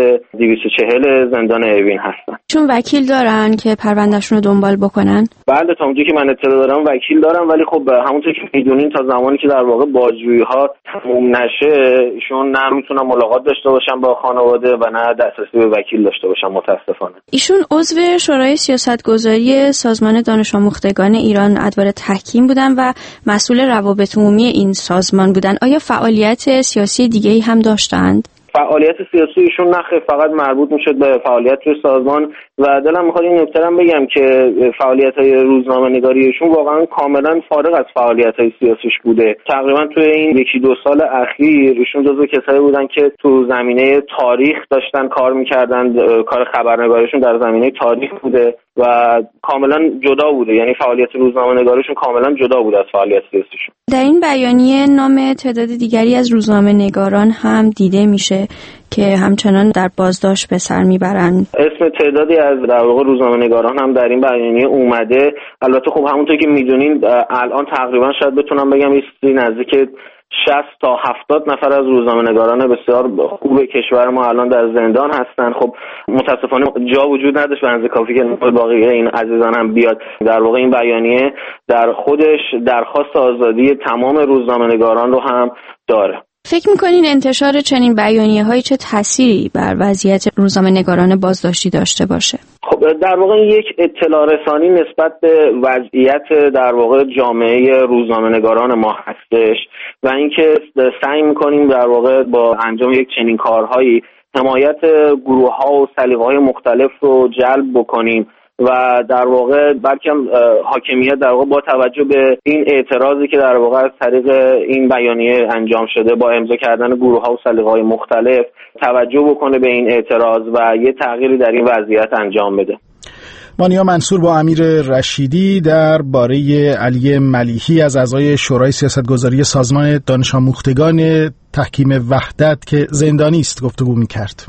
240 زندان اوین هستن. چون وکیل دارن که پروندهشون رو دنبال بکنن؟ بله، تا اونجایی که من اطلاع دارم وکیل دارن، ولی خب همونطور که میدونین تا زمانی که در واقع بازجویی ها تموم نشه ایشون نه میتونن ملاقات داشته باشن با خانواده و نه دسترسی به وکیل داشته باشن متاسفانه. ایشون عضو شورای سیاستگذاری سازمان دانش آموختگان ایران ادوار تحکیم بودن و مسئول روابط عمومی این سازمان بودن. آیا فعالیت سیاسی دیگه‌ای هم داشتند؟ فعالیت سیاسی ایشون نه، فقط مربوط میشد به فعالیت توی سازمان و دلم میخواد این نکته رو بگم که فعالیت‌های روزنامه‌نگاری ایشون واقعا کاملا فارغ از فعالیت‌های سیاسیش بوده. تقریبا توی این 1-2 سال اخیر ایشون جزو کسایی بودن که تو زمینه تاریخ داشتن کار می‌کردن، کار خبرنگاریشون در زمینه تاریخ بوده و کاملا جدا بوده، یعنی فعالیت روزنامه‌نگاریشون کاملا جدا بوده از فعالیت سیاسیشون. در این بیانیه نام تعداد دیگری از روزنامه‌نگاران هم دیده میشه که همچنان در بازداشت به سر میبرن. اسم تعدادی از در واقع روزنامه‌نگاران هم در این بیانیه اومده. البته خب همونطور که میدونین الان تقریبا شاید بتونم بگم نزدیک 60 تا 70 نفر از روزنامه‌نگاران بسیار خوب کشور ما الان در زندان هستن. خب متاسفانه جا وجود نداشت به اندازه کافی که باقی این عزیزان هم بیاد. در واقع این بیانیه در خودش درخواست آزادی تمام روزنامه‌نگاران رو هم داره. فکر می‌کنین انتشار چنین بیانیه‌هایی چه تأثیری بر وضعیت روزنامه‌نگاران بازداشتی داشته باشه؟ خب در واقع یک اطلاع رسانی نسبت به وضعیت در واقع جامعه روزنامه‌نگاران ما هستش و اینکه سعی می‌کنیم در واقع با انجام یک چنین کارهایی حمایت گروه‌ها و سلیقه‌های مختلف رو جلب بکنیم و در واقع بلکه حاکمیت در واقع با توجه به این اعتراضی که در واقع از طریق این بیانیه انجام شده با امضا کردن گروه‌ها و سلیقه‌های مختلف توجه بکنه به این اعتراض و یه تغییری در این وضعیت انجام بده. مانیا منصور با امیر رشیدی درباره علی ملیحی از اعضای شورای سیاستگذاری سازمان دانش آموختگان تحکیم وحدت که زندانی است گفتگو می‌کرد.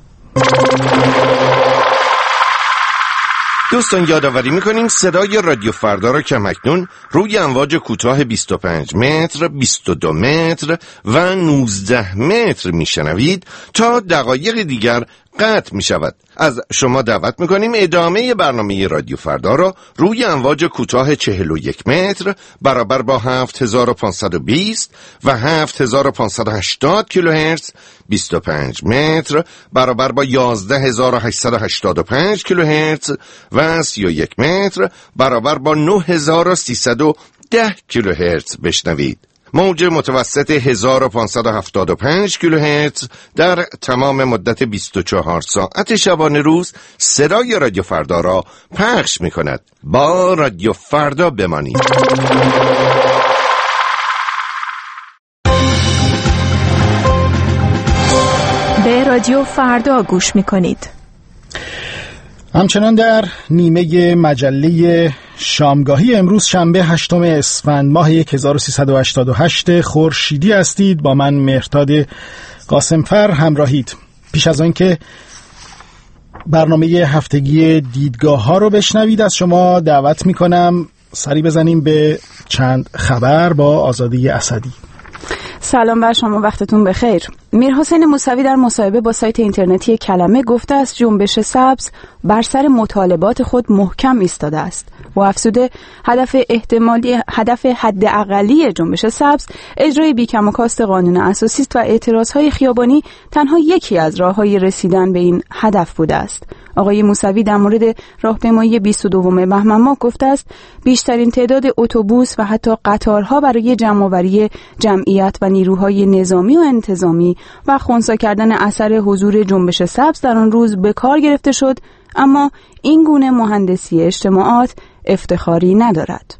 دوستان یادآوری میکنیم صدای رادیو فردا را کماکنون روی امواج کوتاه 25 متر، 22 متر و 19 متر میشنوید. تا دقایق دیگر قطع می شود. از شما دعوت می کنیم ادامه برنامه رادیو فردا را روی امواج کوتاه 41 متر برابر با 7520 و 7580 کیلوهرتز، 25 متر برابر با 11885 کیلوهرتز و 31 متر برابر با 9310 کیلوهرتز بشنوید. موج متوسط 1575 کیلوهرتز در تمام مدت 24 ساعت شبانه روز صدای رادیو فردا را پخش می کند. با رادیو فردا بمانید. به رادیو فردا گوش می کنید. همچنان در نیمه مجله شامگاهی امروز شنبه 8 اسفند ماه 1388 خورشیدی هستید. با من مهرداد قاسمفر همراهید. پیش از آن که برنامه هفتگی دیدگاه ها رو بشنوید از شما دعوت میکنم سری بزنیم به چند خبر با آزاده اسدی. سلام بر شما، وقتتون بخیر. میرحسین موسوی در مصاحبه با سایت اینترنتی کلمه گفته است جنبش سبز بر سر مطالبات خود محکم ایستاده است و افزوده هدف حداقلی جنبش سبز اجرای بیکم و کاست قانون اساسی است و اعتراضهای خیابانی تنها یکی از راههای رسیدن به این هدف بوده است. آقای موسوی در مورد راهپیمایی 22 بهمن ماه گفته است بیشترین تعداد اتوبوس و حتی قطارها برای جمع‌آوری جمعیت و نیروهای نظامی و انتظامی و خنثی کردن اثر حضور جنبش سبز در آن روز به کار گرفته شد، اما این گونه مهندسی اجتماعات افتخاری ندارد.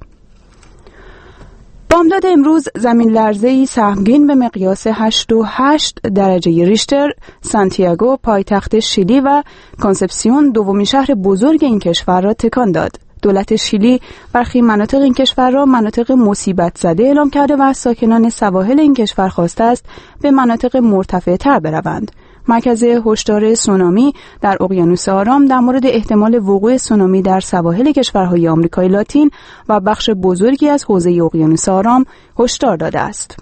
بامداد امروز زمین لرزه‌ای سهمگین به مقیاس 8.8 درجه ریشتر سانتیاگو پایتخت شیلی و کانسپسیون دومین شهر بزرگ این کشور را تکان داد. دولت شیلی برخی مناطق این کشور را مناطق مصیبت زده اعلام کرده و از ساکنان سواحل این کشور خواسته است به مناطق مرتفع‌تر بروند. مرکز هشدار سونامی در اقیانوس آرام در مورد احتمال وقوع سونامی در سواحل کشورهای آمریکای لاتین و بخش بزرگی از حوزه اقیانوس آرام هشدار داده است.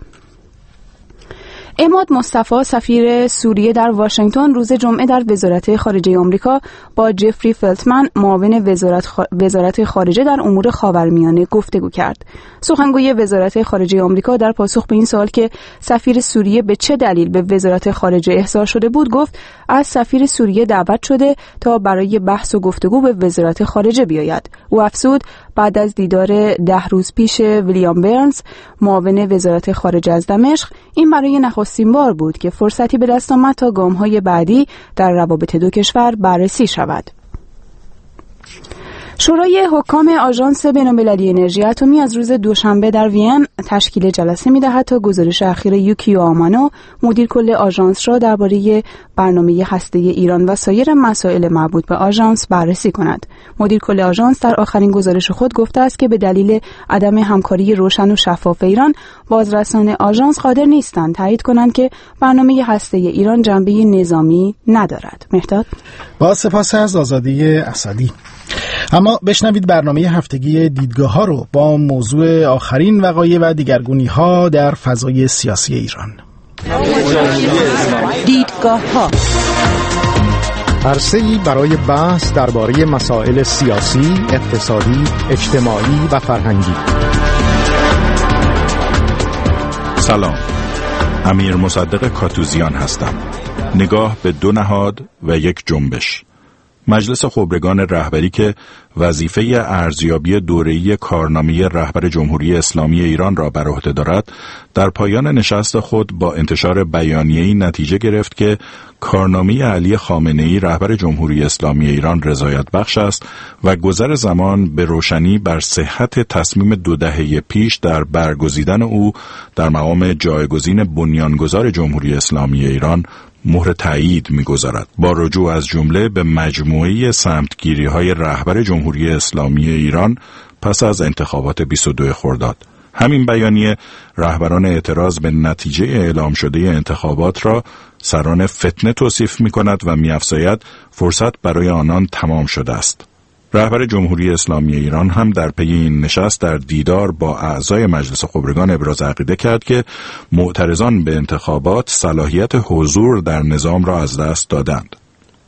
عماد مصطفی سفیر سوریه در واشنگتن روز جمعه در وزارت خارجه آمریکا با جفری فلتمن معاون وزارت خارجه در امور خاورمیانه گفتگو کرد. سخنگوی وزارت خارجه آمریکا در پاسخ به این سوال که سفیر سوریه به چه دلیل به وزارت خارجه احضار شده بود گفت از سفیر سوریه دعوت شده تا برای بحث و گفتگو به وزارت خارجه بیاید. او افزود بعد از دیدار 10 روز پیش ویلیام برنز معاون وزارت خارجه از دمشق این برای نخستین بار بود که فرصتی به دست آمد تا گام‌های بعدی در روابط دو کشور بررسی شود. شورای حکام آژانس بین‌المللی انرژی اتمی از روز دوشنبه در وین تشکیل جلسه می‌دهد تا گزارش اخیر یوکیو آمانو مدیر کل آژانس را درباره برنامه هسته ایران و سایر مسائل مربوط به آژانس بررسی کند. مدیر کل آژانس در آخرین گزارش خود گفته است که به دلیل عدم همکاری روشن و شفاف ایران بازرسان آژانس قادر نیستند تایید کنند که برنامه هسته ایران جنبه نظامی ندارد. مهرداد، با سپاس از آزاده اسدی. اما بشنوید برنامه هفتگی دیدگاه ها رو با موضوع آخرین وقایع و دیگرگونی ها در فضای سیاسی ایران. دیدگاه ها عرصه‌ای برای بحث درباره مسائل سیاسی، اقتصادی، اجتماعی و فرهنگی. سلام، امیر مصدق کاتوزیان هستم. نگاه به دو نهاد و یک جنبش. مجلس خبرگان رهبری که وظیفه ارزیابی دوره‌ای کارنامه رهبر جمهوری اسلامی ایران را بر عهده دارد، در پایان نشست خود با انتشار بیانیه‌ای نتیجه گرفت که کارنامه علی خامنه‌ای رهبر جمهوری اسلامی ایران رضایت بخش است و گذر زمان به روشنی بر صحت تصمیم 2 دهه پیش در برگزیدن او در مقام جایگزین بنیانگذار جمهوری اسلامی ایران مهر تایید می‌گذارد، با رجوع از جمله به مجموعه سمتگیری‌های رهبر جمهوری اسلامی ایران پس از انتخابات 22 خرداد. همین بیانیه رهبران اعتراض به نتیجه اعلام شده انتخابات را سران فتنه توصیف می‌کند و می‌افزاید فرصت برای آنان تمام شده است. رهبر جمهوری اسلامی ایران هم در پی این نشست در دیدار با اعضای مجلس خبرگان ابراز عقیده کرد که معترضان به انتخابات صلاحیت حضور در نظام را از دست دادند.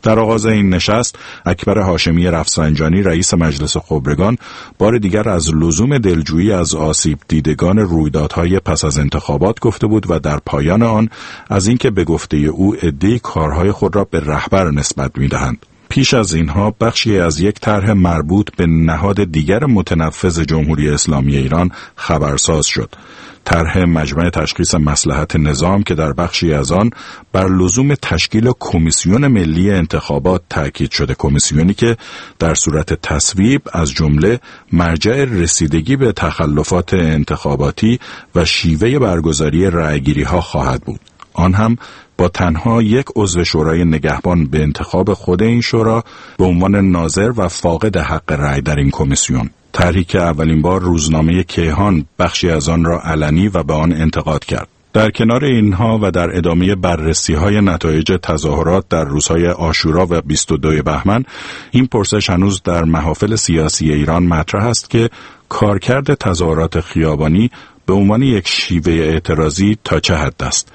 در آغاز این نشست اکبر هاشمی رفسنجانی رئیس مجلس خبرگان بار دیگر از لزوم دلجویی از آسیب دیدگان رویدادهای پس از انتخابات گفته بود و در پایان آن از اینکه به گفته او عده‌ای کارهای خود را به رهبر نسبت می‌دهند. پیش از اینها بخشی از یک طرح مربوط به نهاد دیگر متنفذ جمهوری اسلامی ایران خبرساز شد. طرح مجمع تشخیص مصلحت نظام که در بخشی از آن بر لزوم تشکیل کمیسیون ملی انتخابات تاکید شده، کمیسیونی که در صورت تصویب از جمله مرجع رسیدگی به تخلفات انتخاباتی و شیوه برگزاری رأیگیری‌ها خواهد بود. آن هم با تنها یک عضو شورای نگهبان به انتخاب خود این شورا به عنوان ناظر و فاقد حق رأی در این کمیسیون. طرحی که اولین بار روزنامه کیهان بخشی از آن را علنی و به آن انتقاد کرد. در کنار اینها و در ادامه بررسی‌های نتایج تظاهرات در روزهای عاشورا و 22 بهمن، این پرسش هنوز در محافل سیاسی ایران مطرح است که کارکرد تظاهرات خیابانی به عنوان یک شیوه اعتراضی تا چه حد است؟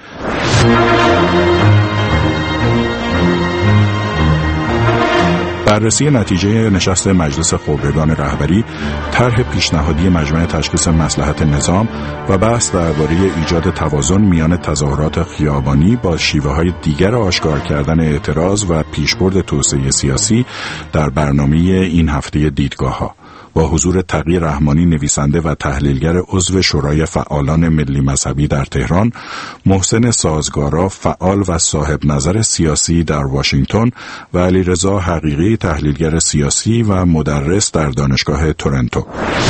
بررسی نتیجه نشست مجلس خبرگان رهبری، طرح پیشنهادی مجمع تشخیص مصلحت نظام و بحث درباره ایجاد توازن میان تظاهرات خیابانی با شیوه‌های دیگر آشکار کردن اعتراض و پیشبرد توسعه سیاسی در برنامه این هفته دیدگاه‌ها. با حضور تقی رحمانی نویسنده و تحلیلگر عضو شورای فعالان ملی مذهبی در تهران، محسن سازگارا فعال و صاحب نظر سیاسی در واشنگتن و علیرضا حقیقی تحلیلگر سیاسی و مدرس در دانشگاه تورنتو.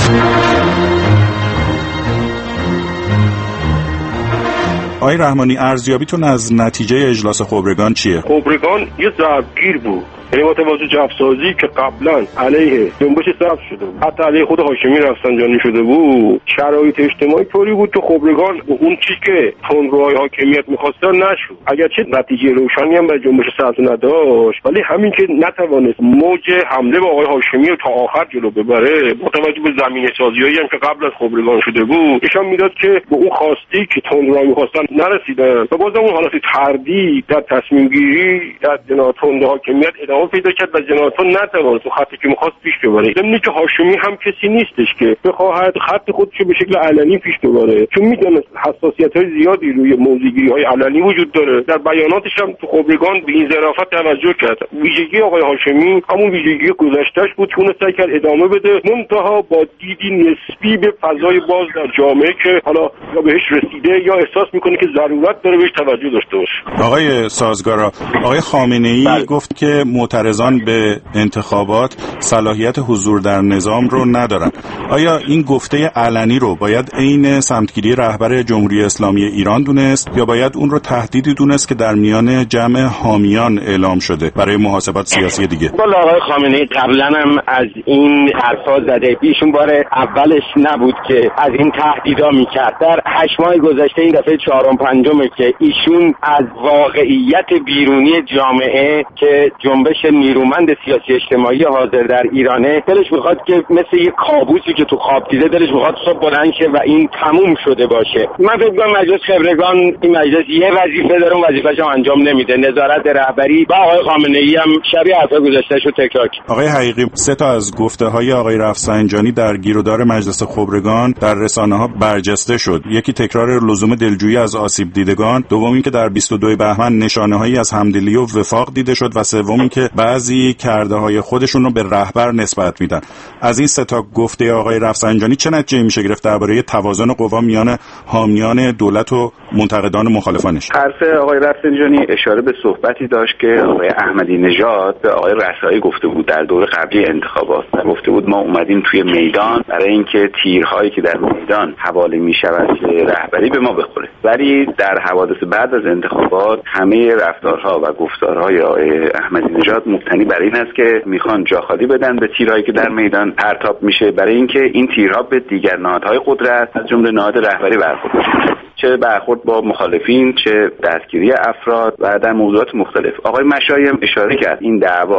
آقای رحمانی، ارزیابیتون از نتیجه اجلاس خبرگان چیه؟ خبرگان یه ضربگیر بود، یعنی با توجه جفسازی که قبلا علیه جنبش سبز شده بود، حتی علیه خود هاشمی رفسنجانی شده بود، شرایط اجتماعی طوری بود که خبرگان اون چیزی که تندروهای حاکمیت می‌خواستن نشد. اگرچه نتیجه روشنی هم برای جنبش سبز نداشت، ولی همین که نتوانست موج حمله به آقای هاشمی رو تا آخر جلو ببره، با توجه به زمینه‌سازی‌هایی هم که قبل از خبرگان شده بود، نشان میداد که به اون خواستی که تندروها می‌خواستن نرسیدن و بازم اون حالت تردید در تصمیم گیری در جناح تند حاکمیت ادامه پیدا کرد و جناحتون نتوانست خطی که می‌خواست پیش ببره. ضمن که هاشمی هم کسی نیستش که بخواهد خط خودش رو به شکل علنی پیش ببره، چون میدونه حساسیت‌های زیادی روی موضوعگیری‌های علنی وجود داره. در بیاناتش هم تو خبرگان به این ظرافت توجه کرد. ویژگی آقای هاشمی همون ویژگی گذشته‌اش بود که اون سعی کرد ادامه بده، منتها با دیدی نسبی به فضای باز در جامعه که حالا یا بهش رسیده یا احساس می‌کنه که ضرورت داره بهش توجه داشته باشه. آقای سازگارا، آقای خامنه‌ای گفت که معترضان به انتخابات صلاحیت حضور در نظام رو ندارن. آیا این گفته علنی رو باید عین سمتگیری رهبر جمهوری اسلامی ایران دونست یا باید اون رو تهدیدی دونست که در میان جمع حامیان اعلام شده برای محاسبات سیاسی دیگه؟ والا آقای خامنه‌ای قبلا هم از این حرفا زده، ایشون بار اولش نبود که از این تهدیدا میکرد. در 8 ماه گذشته این دفعه 4 و 5 که ایشون از واقعیت بیرونی جامعه که جنبش نیرومند سیاسی اجتماعی حاضر در ایرانه، دلش میخواد که مثل یک کابوسی که تو خواب دیده دلش میخواد صبح بلند شه و این تموم شده باشه. من فکر می‌کنم مجلس خبرگان این مجلس یه وظیفه داره، اون وظیفه‌ش هم انجام نمیده. نظارت رهبری و آقای خامنه‌ای هم شبیه حرفای گذشته‌شو تکرار کرد. آقای حقیقی، 3 تا از گفته‌های آقای رفسنجانی در گیرودار مجلس خبرگان در رسانه‌ها برجسته شد. یکی تکرار لزوم دلجویی از آسیب دیدگان، دومی که در 22 بهمن نشانه‌هایی از همدلی و وفاق دیده شد و سومی که بعضی کرده‌های خودشون رو به رهبر نسبت میدن. از این 3 تا گفته آقای رفسنجانی چه نتیجه‌ای میشه گرفت درباره توازن قوا میان حامیان دولت و منتقدان مخالفانش؟ حرف آقای رفسنجانی اشاره به صحبتی داشت که آقای احمدی نژاد به آقای رسایی گفته بود در دور قبلی انتخابات. گفته بود ما اومدیم توی میدان برای اینکه تیرهایی که در میدان حواله میشود رهبری به ما بخوره. ولی در حوادث بعد از انتخابات همه رفتارها و گفتارهای آقای احمدی نژاد مبتنی بر این است که میخوان جا خالی بدن به تیرهایی که در میدان پرتاب میشه برای اینکه این تیرها به دیگر نهادهای قدرت از جمله نهاد رهبری برخورد بشه، چه برخورد با مخالفین، چه دستگیری افراد و در موضوعات مختلف. آقای مشایی هم اشاره کرد این دعوا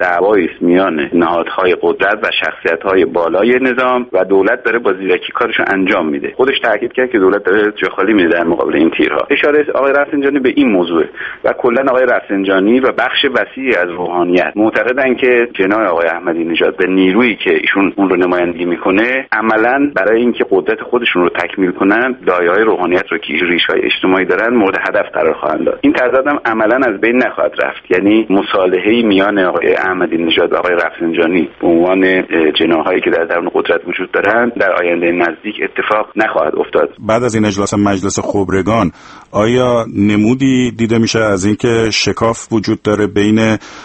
دعوایی است میان نهادهای قدرت و شخصیت‌های بالای نظام و دولت داره با زیرکی کارشو انجام میده. خودش تاکید کرد که دولت داره جا خالی میده در مقابل این تیرها. اشاره آقای رفسنجانی به این موضوع و کلا آقای رفسنجانی و بخش وسیعی از روحانیت معتقدن که جناح آقای احمدی نژاد به نیرویی که ایشون اون رو نمایندگی میکنه عملاً برای اینکه قدرت خودشون رو تکمیل کنن دایه‌های روحانیت رو که ریشه‌های اجتماعی دارن مورد هدف قرار خواهند داد. این تضاد هم عملاً از بین نخواهد رفت. یعنی مصالحه‌ای میان آقای احمدی نژاد و آقای رفسنجانی به عنوان جناحایی که در درون قدرت وجود دارند در آینده نزدیک اتفاق نخواهد افتاد. بعد از این اجلاس مجلس خبرگان آیا نمودی دیده میشه از اینکه شکاف وجود داره بین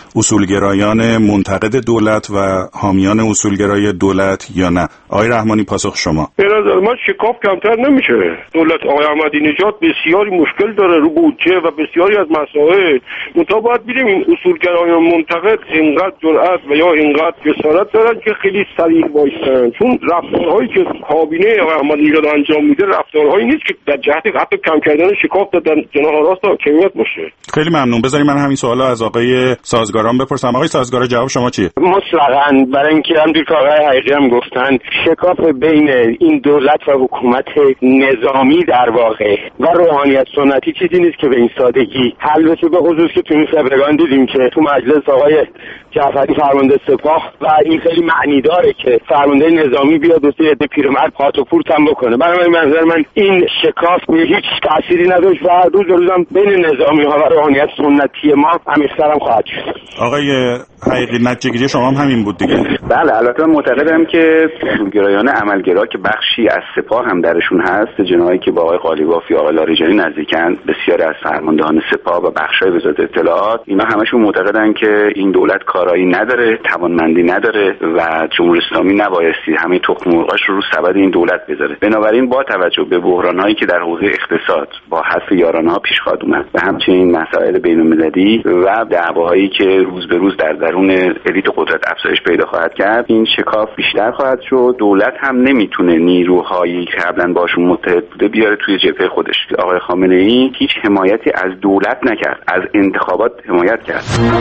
اصولگرایان منتقد دولت و حامیان اصولگرای دولت یا نه؟ آقای رحمانی پاسخ شما. به نظر من شکاف کمتر نمیشه. دولت آقای احمدی نژاد بسیاری مشکل داره رو بودجه و بسیاری از مسائل. منتها باید ببینیم این اصولگرایان منتقد اینقدر جرأت و یا اینقدر جسارت دارن که خیلی صریح وایسن، چون رفتارهایی که کابینه آقای احمدی نژاد انجام میده رفتارهایی نیست که در جهت حتی کم کردن شکاف در جناح راست حاکمیت باشه. خیلی ممنون. بذارید من همین سوالو از آقای سازگاران بپرسم. آقای سازگارا جواب شما چیه؟ مطلقاً برای اینکه همونطور که آقای حقیقی هم گفتن شکاف بین این دولت و حکومت نظامی در واقع و روحانیت سنتی چیزی نیست که به این سادگی حل بشه، به خصوص که تو این خبرگان دیدیم که تو مجلس آقای جعفری فرمانده سپاه و این خیلی معنی داره که فرمانده نظامی بیاد و سه عده پیرمرد پات و پورت هم بکنه. برای منظر من این شکاف به هیچ تأثیری نداشت و روز روزم بین نظامی ها و روحانیت سنتی ما عمیق‌تر هم خواهد شد. آقای حقیقی نتیجه‌گیری شما هم همین بود دیگه. بله، البته من معتقدم که اصولگرایان عملگرا که بخشی از سپاه هم درشون هست، جناحی که با آقای قالیباف یا آقای لاریجانی نزدیکن، بسیاری از فرماندهان سپاه و بخشای وزارت اطلاعات، اینا همشون معتقدن که این دولت کارایی نداره، توانمندی نداره و جمهوری اسلامی نبایستی همه تخم مرغاش رو سبد این دولت بذاره. بنابراین با توجه به بحران‌هایی که در حوزه اقتصاد با حذف یارانه‌ها پیش خواهد اومد و همچنین مسائل بین‌المللی و دعواهایی که روز به روز در درون الیت قدرت افزایش پیدا خواهد کرد، این شکاف بیشتر خواهد شد. دولت هم نمیتونه نیروهایی که قبلا باشون متحد بوده بیاره توی جبهه خودش. آقای خامنه‌ای هیچ حمایتی از دولت نکرد، از انتخابات حمایت کرد.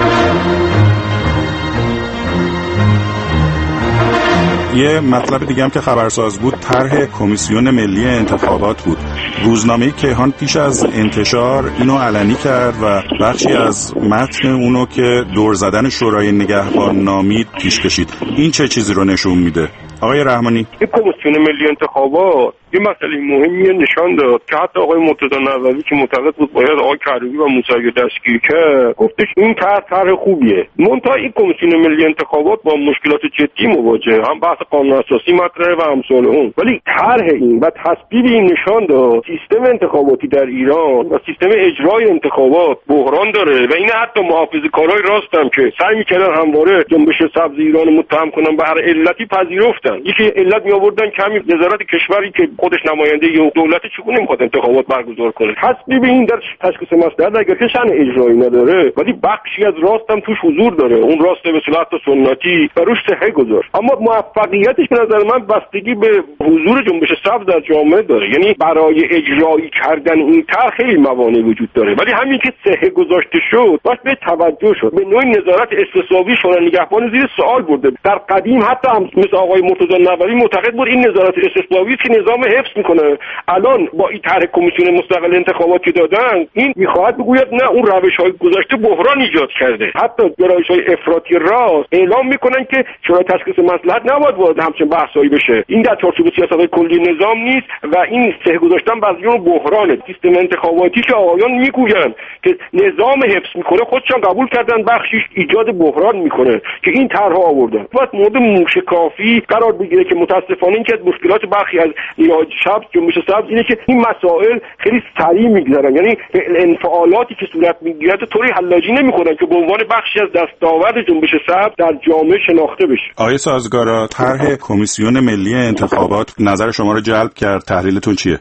یه مطلب دیگه هم که خبرساز بود طرح کمیسیون ملی انتخابات بود. روزنامه کیهان پیش از انتشار اینو علنی کرد و بخشی از متن اونو که دور زدن شورای نگهبان نامید پیش کشید. این چه چیزی رو نشون میده؟ آقای رحمانی، این کمیسیون ملی انتخابات یه مسئله مهمی نشان داد که حتی آقای مرتضی نووی که معتقد بود باید آقای کروبی و موسوی دستگیر کرد، گفتش این طرح خوبیه. منتها این کمیسیون ملی انتخابات با مشکلات جدی مواجهه، هم بحث قانون اساسی مطرحه و امثال اون. ولی طرح این و تصویب این نشان داد سیستم انتخاباتی در ایران و سیستم اجرای انتخابات بحران داره و این حتی محافظه‌کارای راستم که سعی می‌کردن همواره جنبش سبز ایران متهم کنن به هر علتی پذیرفتن. یکی علت می‌آوردن کمی وزارت کشوری که خودش نماینده یه دولت چگونه می‌خواد انتخابات برگزار کنه. تصویب این در تشخیص مسئله اگر که شأن اجرایی نداره ولی بخشی از راستم توش حضور داره، اون راست به اصطلاح سنتی و روش صحه گذاشت. اما موفقیتش به نظر من بستگی به حضور جنبش سبز در جامعه داره. یعنی برای اجرایی کردن این طرح خیلی موانع وجود داره، ولی همین که صحه گذاشته شد باید به توجه شد. به نوعی نظارت استصوابی شورای نگهبان زیر سوال برده. در قدیم حتی هم مثل آقای مرتضی نووی معتقد بود این نظارت استصوابی که نظام حفظ میکنه. الان با این طرح کمیسیون مستقل انتخاباتی دادن این میخواهد بگوید نه، اون روش‌های گذشته بحران ایجاد کرده. حتی گرایش‌های افراطی راست اعلام میکنن که شورای تشخیص مصلحت نباید وارد همچین بحثایی بشه. این در چارچوب سیاست کلی نظام نیست و این صحه گذاشتن بعضیون بحرانه. سیستم انتخاباتی که آقایان میگویند که نظام حفظ میکنه خودشان قبول کردن بخشیش ایجاد بحران میکنه که این طرح‌ها آوردن. باید مورد موشکافی قرار بگیره که متاسفانه این که مشکلات برخی از نیروهای شب جنبش سبز اینه که این مسائل خیلی سریع میگذرن، یعنی انفعالاتی که صورت میگیره طوری حلاجی نمیکنن که به عنوان بخشی از دستاورد جنبش سبز در جامعه شناخته بشه. آقای سازگارا، طرح کمیسیون ملی انتخابات نظر شما رو جلب کرد، تحلیلتون چیه؟ بله،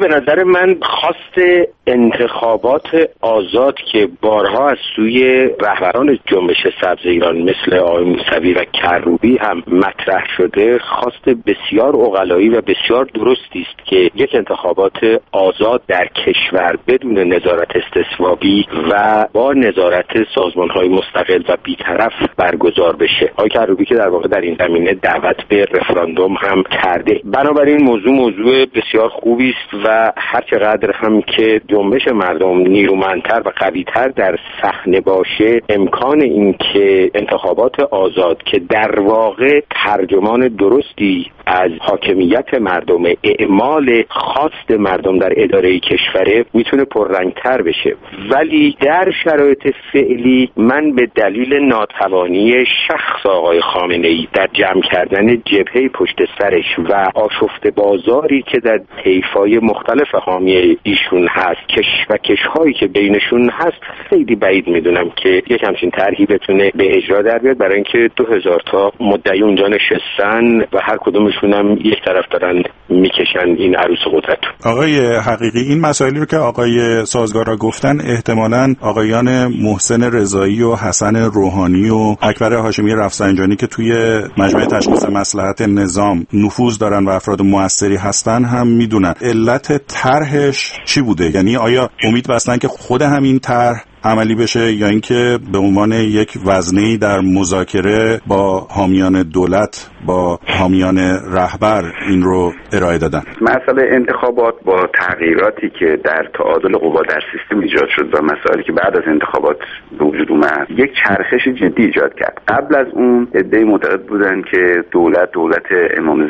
به نظر من خواست انتخابات آزاد که بارها از سوی رهبران جنبش سبز ایران مثل آقای موسوی و کروبی هم مطرح شده، خواست بسیار عقلایی و بسیار درستی است که یک انتخابات آزاد در کشور بدون نظارت استثوابی و با نظارت سازمان‌های مستقل و بی‌طرف برگزار بشه. آقای کروبی که در واقع در این زمینه دعوت به رفراندوم هم کرده. بنابراین موضوع بسیار خوبی است و هر چقدر هم که جنبش مردم نیرومندتر و قوی‌تر در صحنه باشه، امکان این که انتخابات آزاد که در واقع ترجمان درستی از حاکمیت مردم، اعمال خواست مردم در اداره کشوره، میتونه پررنگتر بشه. ولی در شرایط فعلی من به دلیل ناتوانی شخص آقای خامنه‌ای در جمع کردن جبهه پشت سرش و آشفته بازاری که در طیف‌های مختلف حامی ایشون هست، کشهایی که بینشون هست، خیلی بعید میدونم که یک همچین طرحی بتونه به اجرا در بیاد، برای اینکه 2000 تا مدعی اونجا نشستن و هر کدومشون هم یک طرف دارن میکشن این عروس قدرت. آقای حقیقی، این مسائلی رو که آقای سازگارا گفتن احتمالاً آقایان محسن رضایی و حسن روحانی و اکبر هاشمی رفسنجانی که توی مجمع تشخیص مصلحت نظام نفوذ دارن و افراد موثری هستن هم میدونن. علت طرحش چی بوده؟ یعنی آیا امید بستن که خود همین طرح عملی بشه یا اینکه به عنوان یک وزنه‌ای در مذاکره با حامیان دولت، با حامیان رهبر این رو ارائه دادن؟ مسئله انتخابات با تغییراتی که در تعادل قوا در سیستم ایجاد شد و مسائلی که بعد از انتخابات به وجود اومد، یک چرخش جدی ایجاد کرد. قبل از اون عده‌ای معتقد بودن که دولت امام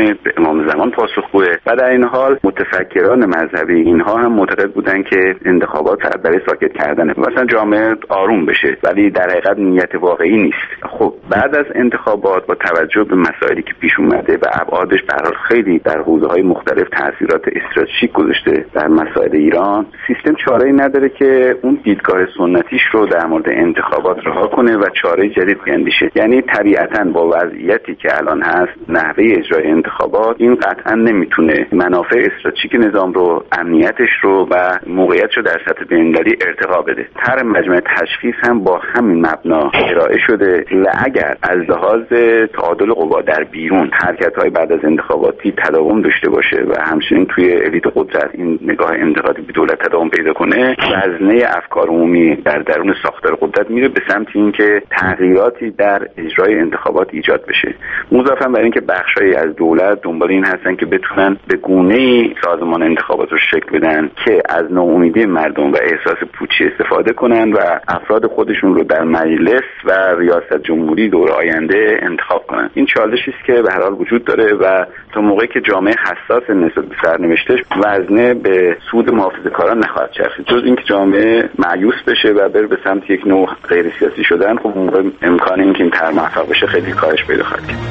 زمان پاسخگوه و در این حال متفکران مذهبی اینها هم معتقد بودن که انتخابات فقط برای ساکت کردنه، مثلا جامعه آروم بشه، ولی در حقیقت نیت واقعی نیست. خب بعد از انتخابات با توجه به مسائلی که پیش اومده و ابعادش به هر حال خیلی در حوزه‌های مختلف تاثیرات استراتژیک گذاشته در مسائل ایران، سیستم چاره‌ای نداره که اون دیدگاه سنتیش رو در مورد انتخابات رها کنه و چاره جدید بیندیشه. یعنی طبیعتاً با وضعیتی که الان هست، نحوه اجرای انتخابات این قطعاً نمیتونه منافع استراتژیک نظام رو، امنیتش رو و موقعیتش رو در سطح بین‌المللی ارتقا بده. طرح مجمع تشخیص هم با همین مبنا ارائه شده و اگر از لحاظ تعادل قوا در بیرون حرکت‌های بعد از انتخاباتی تداوم داشته باشه و همچنین توی الیت قدرت این نگاه انتقادی به دولت تداوم پیدا کنه، وزنه افکار عمومی در درون ساختار قدرت میره به سمت اینکه تغییراتی در اجرای انتخابات ایجاد بشه. مضافاً بر اینکه بخشایی از دولت دنبال این هستن که بتونن به گونه‌ای سازمان انتخابات رو شکل بدن که از ناامیدی مردم و احساس پوچی استفاده کنن و افراد خودشون رو در مجلس و ریاست جمهوری دور آینده انتخاب کنن. این چالشی است که به هر حال وجود داره و تا موقعی که جامعه حساس نسبت به سرنوشتش، وزنه به سود محافظه‌کاران نخواهد چرخید، جز اینکه جامعه مایوس بشه و بره به سمت یک نوع غیر سیاسی شدن. خب موقع امکان اینکه این طرح موفق بشه خیلی کاهش پیدا خواهد کرد.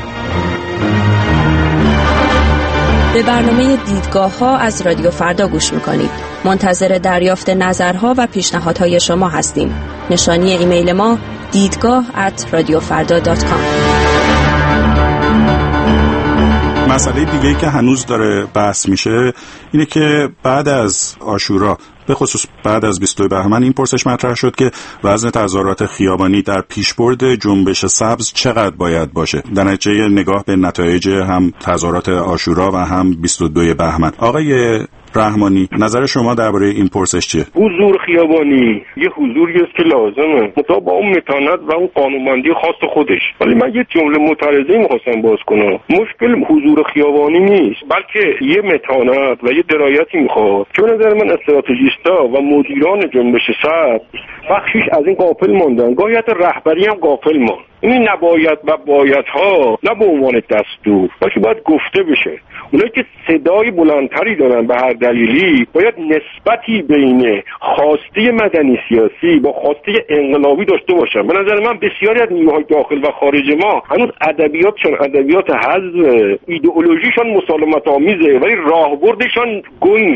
به برنامه دیدگاه‌ها از رادیو فردا گوش می‌کنید. منتظر دریافت نظرها و پیشنهادهای شما هستیم. نشانی ایمیل ما دیدگاه@radiofarda.com. مسئله دیگه‌ای که هنوز داره بحث میشه اینه که بعد از عاشورا، به خصوص بعد از 22 بهمن، این پرسش مطرح شد که وزن تظاهرات خیابانی در پیشبرد جنبش سبز چقدر باید باشه، در نتیجه نگاه به نتایج هم تظاهرات عاشورا و هم 22 بهمن. آقای رحمانی، نظر شما درباره این پرسش چیه؟ حضور خیابانی یه حضوری است که لازمه، مطابق اون متانت و اون قانونمندی خاص خودش. ولی من یه جمله معترضه می‌خواستم باز کنم. مشکل حضور خیابانی نیست، بلکه یه متانت و یه درایتی می‌خواد که به نظر من استراتژیستا و مدیران جنبش سبز بخشش از این غافل موندن. گاهیت رهبری هم غافل ماند. این نباید و بایدها نه به عنوان دستور، بلکه باید گفته بشه. اونایی که صدای بلندتری دارن به هر دلیلی باید نسبتی بین خواسته مدنی سیاسی با خواسته انقلابی داشته باشن. به نظر من بسیاری از نیروهای داخل و خارج ما هنوز ادبیات حزب، ایدئولوژیشان مسالمت آمیزه ولی راهبردشان گنگه.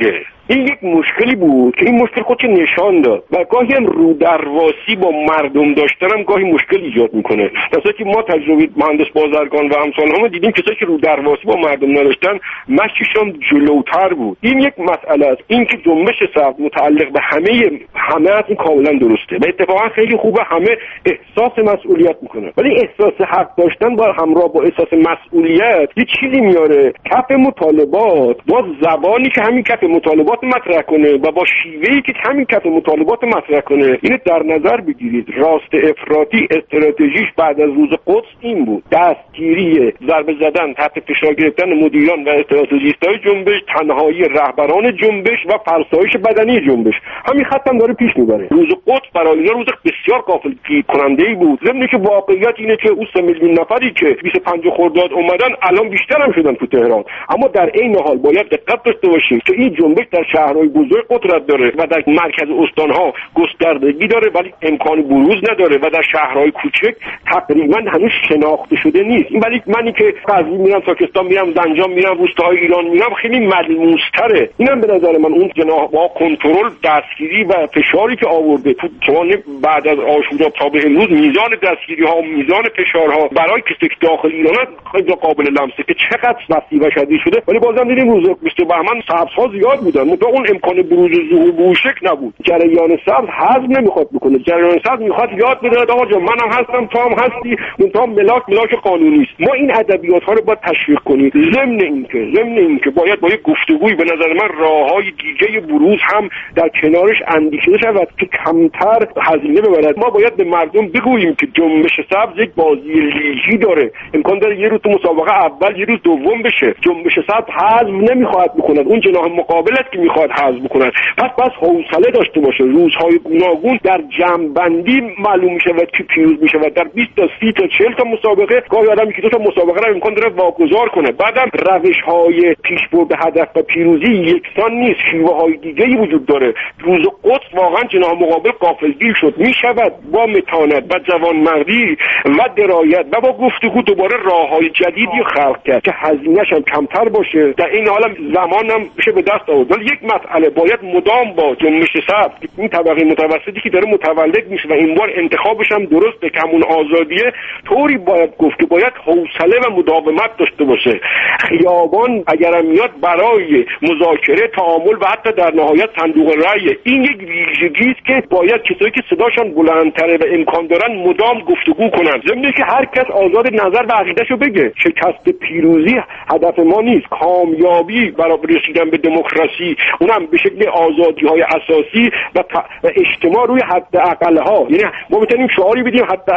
این یک مشکلی بود که این مشکل خودش نشان داد و گاهی هم رو درواسی با مردم داشتن هم گاهی مشکل ایجاد میکنه. مثلا که ما تجربه مهندس بازرگان و امثالهامون دیدیم کسایی که رو درواسی با مردم نداشتن مشیشون جلوتر بود. این یک مسئله است. این که جنبش سبز متعلق به همه از این کاملا درسته و اتفاقا خیلی خوبه، همه احساس مسئولیت میکنه، ولی احساس حق داشتن با همراه با احساس مسئولیت یه چیزی میاره کف مطالبات، با زبانی که همین کف مطالبات مطرح کنه و با شیوهی که همین کف مطالبات مطرح کنه. اینو در نظر بگیرید. راست افراطی استراتژیش بعد از روز قدس این بود: دستگیری، ضربه زدن، تحت فشار گرفتن مدیران و استراتژیست‌های جنبش، تنهایی رهبران جنبش و فرسایش بدنی جنبش. همین خط هم داره پیش میبره. روز قدس برای اینا روز بسیار غافلگیر کننده‌ای بود، ضمن که واقعیت اینه که اون 3 میلیون نفری که 25 خرداد اومدن الان بیشتر هم شدن تو تهران. اما در عین حال باید دقت داشته باشیم که این جنبش در شهرهای بزرگ قدرت داره و در مرکز استان‌ها گستردگی داره ولی امکان بروز نداره و در شهرهای کوچک تقریبا هنوز شناخته شده نیست. این ولی منی که قزوین میرم، تاکستان میرم، زنجان میرم، روستاهای ایران میرم، خیلی ملموس‌تره. اینم به نظر من اون جناح با کنترل، دستگیری و فشاری که آورده تو بعد از عاشورا تا به امروز، میزان دستگیری‌ها، میزان فشارها برای کسی که داخل ایران خیلی قابل لمسه که چقدر وسیع و شدید شده. ولی بازم دیدیم روز 20 بهمن سبزها زیاد بودن، منتها اون امکان بروز ظهور به شکل نبود. جریان سبز حزم نمیخواد بکنه. جریان سبز میخواد یاد بده آقا جان منم هستم تو هم هستی، منتها ملاک قانونی است. ما این ادبیات‌ها رو باید تشویق کنیم. ضمن اینکه باید با یک گفتگوی به نظر من راه‌های دیگه بروز هم در کنارش اندیشیده شود که کمتر هزینه ببرد. ما باید به مردم بگوییم که جنبش سبز یک بازی لیگی داره، امکان داره یه روز تو مسابقه اول، یه روز دوم بشه. جنبش سبز حزم نمیخواد بکند، اون جناح مقابلت که میخواد حزم بکند. پس حوصله داشته باشه. روزهای گوناگون در جمع‌بندی معلوم میشود که پیروز میشود. در 20 تا 30 تا 40 تا مسابقه گاهی آدمی که 2 تا مسابقه رو امکان داره واگذار کنه. بعدم روش‌های پیشبرد هدف و پیروزی یکسان نیست، شیوه‌های دیگه‌ای وجود داره. روز قدس واقعا جناح مقابل غافلگیر شد. میشود با متانت و جوانمردی و درایت و با گفتگو دوباره راه‌های جدیدی خلق کرد که هزینه‌اش هم کمتر باشه، در این حال زمان هم بشه به دست آورد. ولی یک مسئله باید مدام با جنبش سبز، این طبقه متوسطی که داره متولد میشه و این بار انتخابش هم درسته که همون آزادیه، طوری باید گفت که باید حوصله و مداومت داشته باشه. خیابان اگرم میاد برای مذاکره، تعامل و حتی در نهایت صندوق رأی، این یک ویژگی است که باید کسایی که صداشان بلندتره و امکان دارن مدام گفتگو کنن. ضمن که هر کس آزاد نظر و عقیده‌شو بگه. شکست پیروزی هدف ما نیست. کامیابی برای رسیدن به دموکراسی، اونم به شکل آزادی‌های اساسی و اجتماع روی حداقل‌ها. یعنی ما میتونیم شعاری بدیم حتی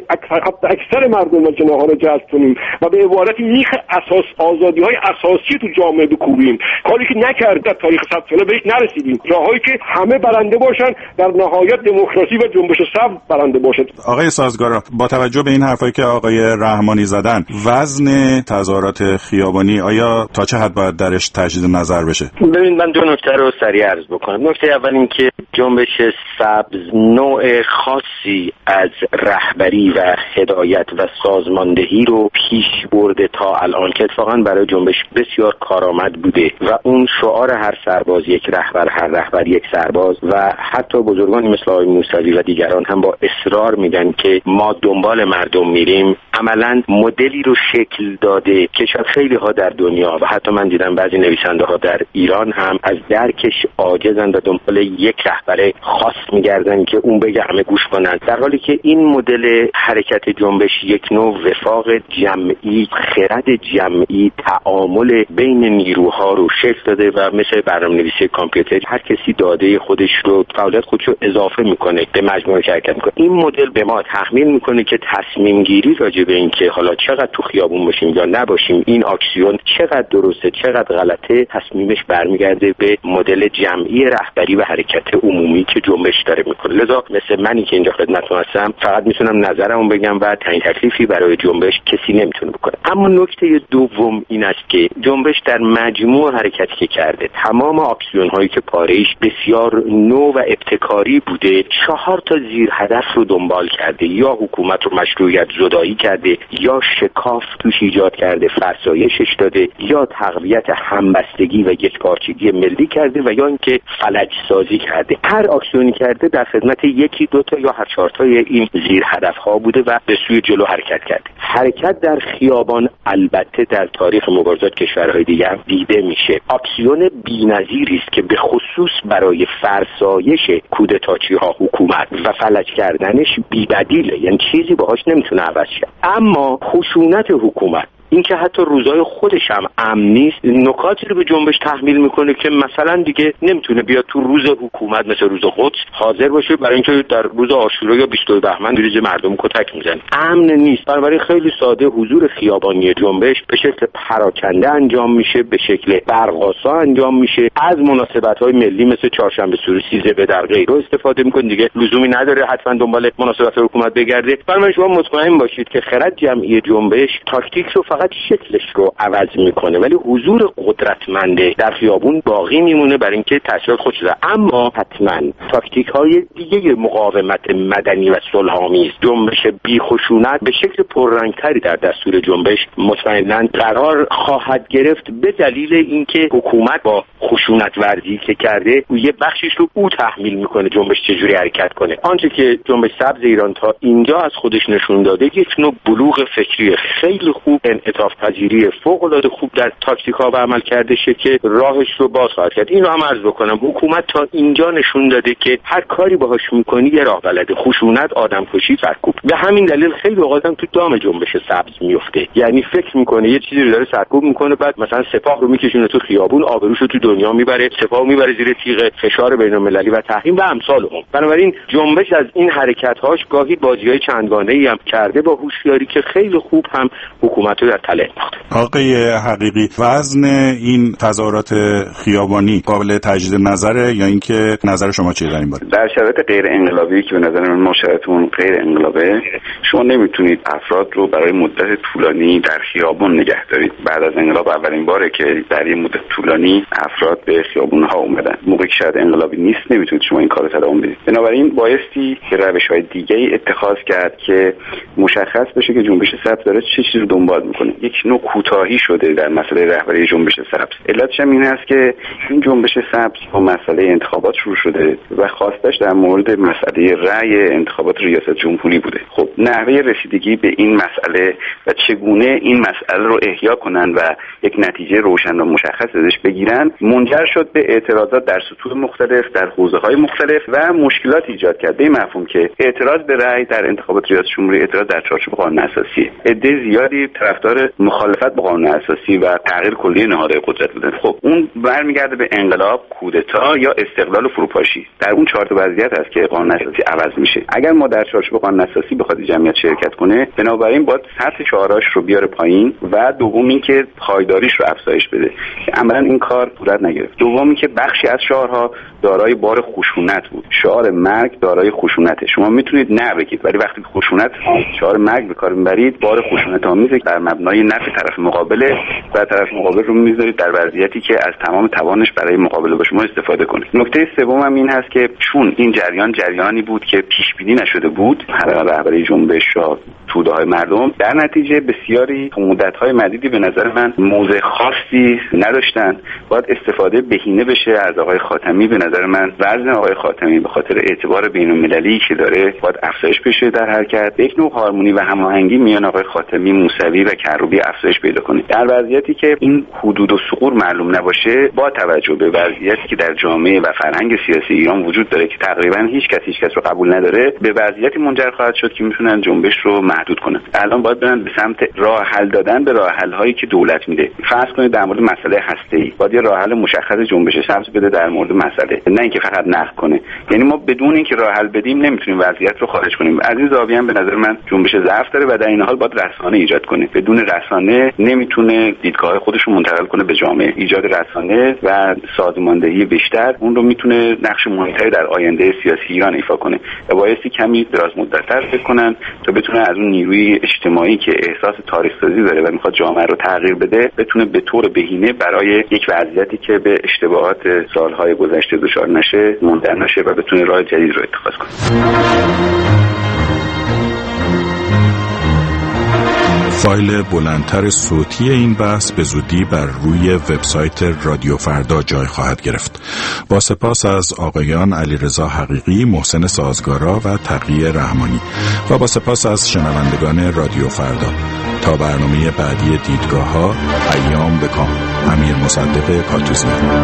اکثر مردم و جناح‌ها رو جذب کنیم و به عبارتی میخ اساس آزادی‌های اساسی تو جامعه بکوبیم. کاری که نکرد در تاریخ 100 ساله بهش نرسیدیم. راهایی که همه برنده باشن، در نهایت دموکراسی و جنبش سبز برنده باشد. آقای سازگارا، با توجه به این حرفایی که آقای رحمانی زدن، وزن تظاهرات خیابانی آیا تا چه حد باید درش تجدید نظر بشه؟ ببین من 2 نکته رو سریع عرض بکنم. نکته اول این که جنبش سبز نوع خاصی از رهبری و هدایت و سازماندهی رو پیش برده تا الان که اتفاقا برای جنبش بسیار کارآمد بوده و اون شعار هر سرباز یک رهبر، هر رهبر یک سرباز، و حتی بزرگانی مثل آقای موسوی و دیگران هم با اصرار میگن که ما دنبال مردم میریم، عملا مدلی رو شکل داده که شاید خیلی ها در دنیا و حتی من دیدم بعضی نویسنده ها در ایران هم از درکش عاجزن و دنبال یک رهبر خاص میگردن که اون بگه همه گوش کنن، در حالی که این مدل حرکت جنبش یک نوع وفاق جمعی، خرد جمعی، تعامل بین نیروها رو شکل داده و مثل برنامه‌نویسی کامپیوتر هر کسی داده خودش رو، فعالیت خودش رو اضافه میکنه به مجموعه شرکت میکنه. این مدل به ما تحمیل میکنه که تصمیم گیری راجع به این که حالا چقدر تو خیابون باشیم یا نباشیم، این اکسیون چقدر درسته چقدر غلطه، تصمیمش برمیگرده به مدل جمعی رهبری و حرکت عمومی که جنبش داره میکنه. لذا مثل منی که اینجا خدمتتون هستم فقط میتونم نظرمو بگم و تعیین تکلیفی برای جنبش کسی نمیتونه بکنه. اما نکته دوم این است که جنبش در مجموع حرکتی که کرده، تمام اکسیون هایی که پاره‌ایش بسیار نو و ابتکاری بوده، 4 تا زیر هدف رو دنبال کرده: یا حکومت رو مشروعیت زدایی کرده، یا شکاف توش ایجاد کرده فرسایشش داده، یا تقویت همبستگی و یکپارچگی ملی کرده و یا اینکه فلج سازی کرده. هر اکسیونی کرده در خدمت یکی دو تا یا هر چهار تای این زیر هدف ها بوده و به سوی جلو حرکت کرده. حرکت در خیابان البته در تاریخ مبارزات کشورهای دیگه هم دیده میشه. اکسیون بی‌نظیری است که به خصوص برای فرسایش کودتاچی ها حکومت و فلج کردنش بی‌بدیله، یعنی چیزی باهاش نمیتونه عوض شه. اما خشونت حکومت، این که حتی روزای خودش هم امن نیست، نکاتی رو به جنبش تحمیل میکنه که مثلا دیگه نمیتونه بیاد تو روز حکومت مثل روز قدس حاضر باشه، برای اینکه در روز عاشورا یا 22 بهمن بریز مردم کتک میزنه. امن نیست. بنابراین خیلی ساده حضور خیابانی جنبش به شکل پراکنده انجام میشه، به شکل برق‌آسا انجام میشه. از مناسبت‌های ملی مثل چهارشنبه سوری 13 به در غیره استفاده میکنه، دیگه لزومی نداره حتما دنبال مناسبت حکومت بگرده. بنابراین شما مطمئن باشید که خرد جمعی جنبش تاکتیک رو فقط شکلش رو عوض میکنه، ولی حضور قدرتمنده در خیابون باقی میمونه برای اینکه تاثیر خودش داره. اما حتما تاکتیک های دیگه مقاومت مدنی و صلح‌آمیز، جنبش بی خشونت به شکل پررنگتری در دستور جنبش مطمئنا قرار خواهد گرفت، به دلیل اینکه حکومت با خشونت ورزی که کرده یه بخشش رو او تحمیل میکنه جنبش چجوری حرکت کنه. آنچه که جنبش سبز ایران تا اینجا از خودش نشون داده یک نوع بلوغ فکری خیلی خوب، انعطاف پذیری فوق العاده خوب در تاکتیک‌ها و عمل کرده شه که راهش رو باز خواهد کرد. این رو هم عرض بکنم حکومت تا اینجا نشون داده که هر کاری باهاش میکنی یه راه بلده، خشونت، آدمکشی، سرکوب. به همین دلیل خیلی اوقات هم تو دام جنبش سبز میفته، یعنی فکر میکنه یه چیزی رو داره سرکوب میکنه، بعد مثلا سپاه رو میکشونه تو خیابون، آبروشو تو دنیا میبره، سپاه میبره زیر تیغ فشار بین‌المللی و تحریم و امثال اون. بنابراین جنبش از این حرکت‌هاش گاهی بازی‌های چندگانه‌ای هم کرده با هوشیاری که خیلی خوب هم حکومت رو در تله انداخته. آقای حقیقی، وزن این تظاهرات خیابانی قابل تجدید نظره یا اینکه نظر شما چیه در این باره؟ در شرایط غیر انقلابی که به نظر من ما شرایطمون غیر انقلابه، شما نمیتونید افراد رو برای مدت طولانی در خیابان نگه دارید. بعد از انقلاب اولین باره که در این مدت طولانی افراد به خیابون‌ها اومدن. موقعی که شاید انقلابی نیست نمیتونید شما این کارو تداوم بدید. بنابراین بایستی روش‌های دیگه‌ای اتخاذ کرد که مشخص بشه که جنبش سبز داره چه چیزی رو دنبال میکنه. یک نوع کوتاهی شده در مسئله رهبری جنبش سبز. علتش هم این است که این جنبش سبز با مسئله انتخابات شروع شده و خواستش در مورد مسئله رأی انتخابات ریاست جمهوری بوده. خب نحوه رسیدگی به این مسئله و چگونه این مسئله رو احیا کنن و یک نتیجه روشن و مشخص ازش بگیرن منجر شد به اعتراضات در سطوح مختلف، در حوزه‌های مختلف و مشکلات ایجاد کرد. به مفهوم که اعتراض به رأی در انتخابات ریاست جمهوری اعتراض در چارچوب قانون اساسی، عده زیادی طرفدار مخالفت با قانون اساسی و تغییر کلی نهادهای قدرت بودن. خب اون برمیگرده به انقلاب، کودتا یا استقلال و فروپاشی. در اون چهار تا وضعیت است که قانون اساسی عوض میشه. اگر ما در چارچوب قانون اساسی بخواد جمعیت شرکت کنه، بنابراین باید سطح شعاراش رو بیاره پایین و دوم اینکه پایداریش رو افزایش بده. عملاً این کار صورت نگرفت. دومی که بخشی از شعارها دارای بار خشونت بود. شعار مرگ دارای خشونته. شما میتونید نه بگید، ولی وقتی خشونت شعار مرگ به کار میبرید، بار خشونت آمیز در مبنای نفع طرف مقابله و طرف مقابل رو میذارید در وضعیتی که از تمام توانش برای مقابله با شما استفاده کنه. نکته سوم هم این هست که چون این جریانی بود که پیش بینی نشده بود، رهبری جنبش و توده‌های مردم در نتیجه بسیاری مدت‌های مدیدی به نظر من موضع خاصی نداشتن. باید استفاده بهینه بشه از آقای خاتمی. به نظر من وزن آقای خاتمی به خاطر اعتبار بین‌المللی که داره باید افزایش بشه در حرکت. یک نوع هارمونی و هماهنگی میان آقای خاتمی، موسوی و کروبی افزایش پیدا کنه. در وضعیتی که این حدود و ثغور معلوم نباشه، با توجه به وضعیتی که در جامعه و فرهنگ سیاسی ایران وجود داره که تقریبا هیچ کس رو قبول نداره، به وضعیتی منجر خواهد شد که میتونن جنبش رو محدود کنن. الان باید برن به سمت راه حل دادن به راه حل هایی که دولت میده. فرض کنید در مورد مسئله هسته‌ای باید یه راه حل مشخص جنبش سبز بده در مورد مسئله، نه اینکه فقط نقد کنه. یعنی ما بدون اینکه راه حل بدیم نمیتونیم وضعیت رو خارج کنیم. از این زاویه هم به نظر من جنبش ضعف داره و در این حال باید رسانه ایجاد کنه. بدون رسانه نمیتونه دیدگاه خودش رو منتقل کنه به جامعه. ایجاد رسانه و سازماندهی بیشتر اون رو میتونه نقش مهمتری در آینده سیاسی ایران ایفا کنه و بایستی کمی دراز مدت‌تر فکر کنن تا بتونه از اون نیروی اجتماعی که احساس تاریخ سازی داره و میخواد جامعه رو تغییر بده بتونه به طور بهینه برای یک وضعیتی که به اشتباهات سالهای گذشته دچار نشه مانده نشه و بتونه راه جدید رو اتخاذ کنه. فایل بلندتر صوتی این بحث به زودی بر روی وبسایت رادیو فردا جای خواهد گرفت. با سپاس از آقایان علیرضا حقیقی، محسن سازگارا و تقی رحمانی و با سپاس از شنوندگان رادیو فردا. تا برنامه بعدی دیدگاه‌ها، ایام بکام. امیر مصدق کاتوزیان.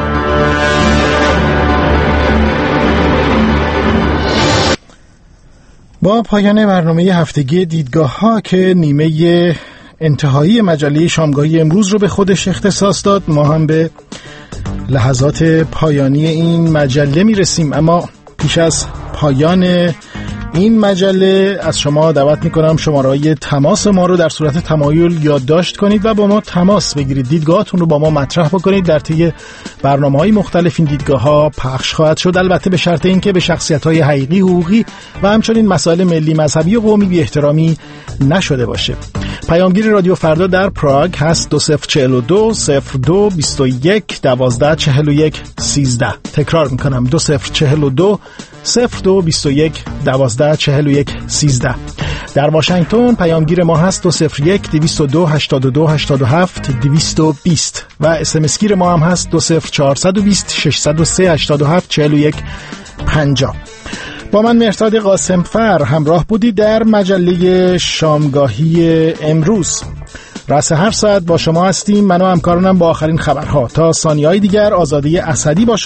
با پایان برنامه هفتگی دیدگاه‌ها که نیمه انتهایی مجله شامگاهی امروز رو به خودش اختصاص داد، ما هم به لحظات پایانی این مجله میرسیم. اما پیش از پایان این مجله از شما دعوت میکنم شماره‌های تماس ما رو در صورت تمایل یادداشت کنید و با ما تماس بگیرید. دیدگاهاتون رو با ما مطرح بکنید. در طی برنامه‌های مختلف این دیدگاه‌ها پخش خواهد شد، البته به شرط اینکه به شخصیت‌های حقیقی، حقوقی و همچنین مسائل ملی، مذهبی و قومی بی‌احترامی نشده باشه. پیامگیر رادیو فردا در پراگ هست 2042 02 21 12 41 13. تکرار میکنم 2042 02 21 12 41 13. در واشنگتن پیامگیر ما هست 201 202 82 87 220 و اسمس گیر ما هم هست 20420 603 87 41 50. با من مهرداد قاسمفر همراه بودی در مجله شامگاهی امروز. رأس هر ساعت با شما هستیم، من و همکارانم با آخرین خبرها. تا ثانیه‌های دیگر آزاده اسدی با شما.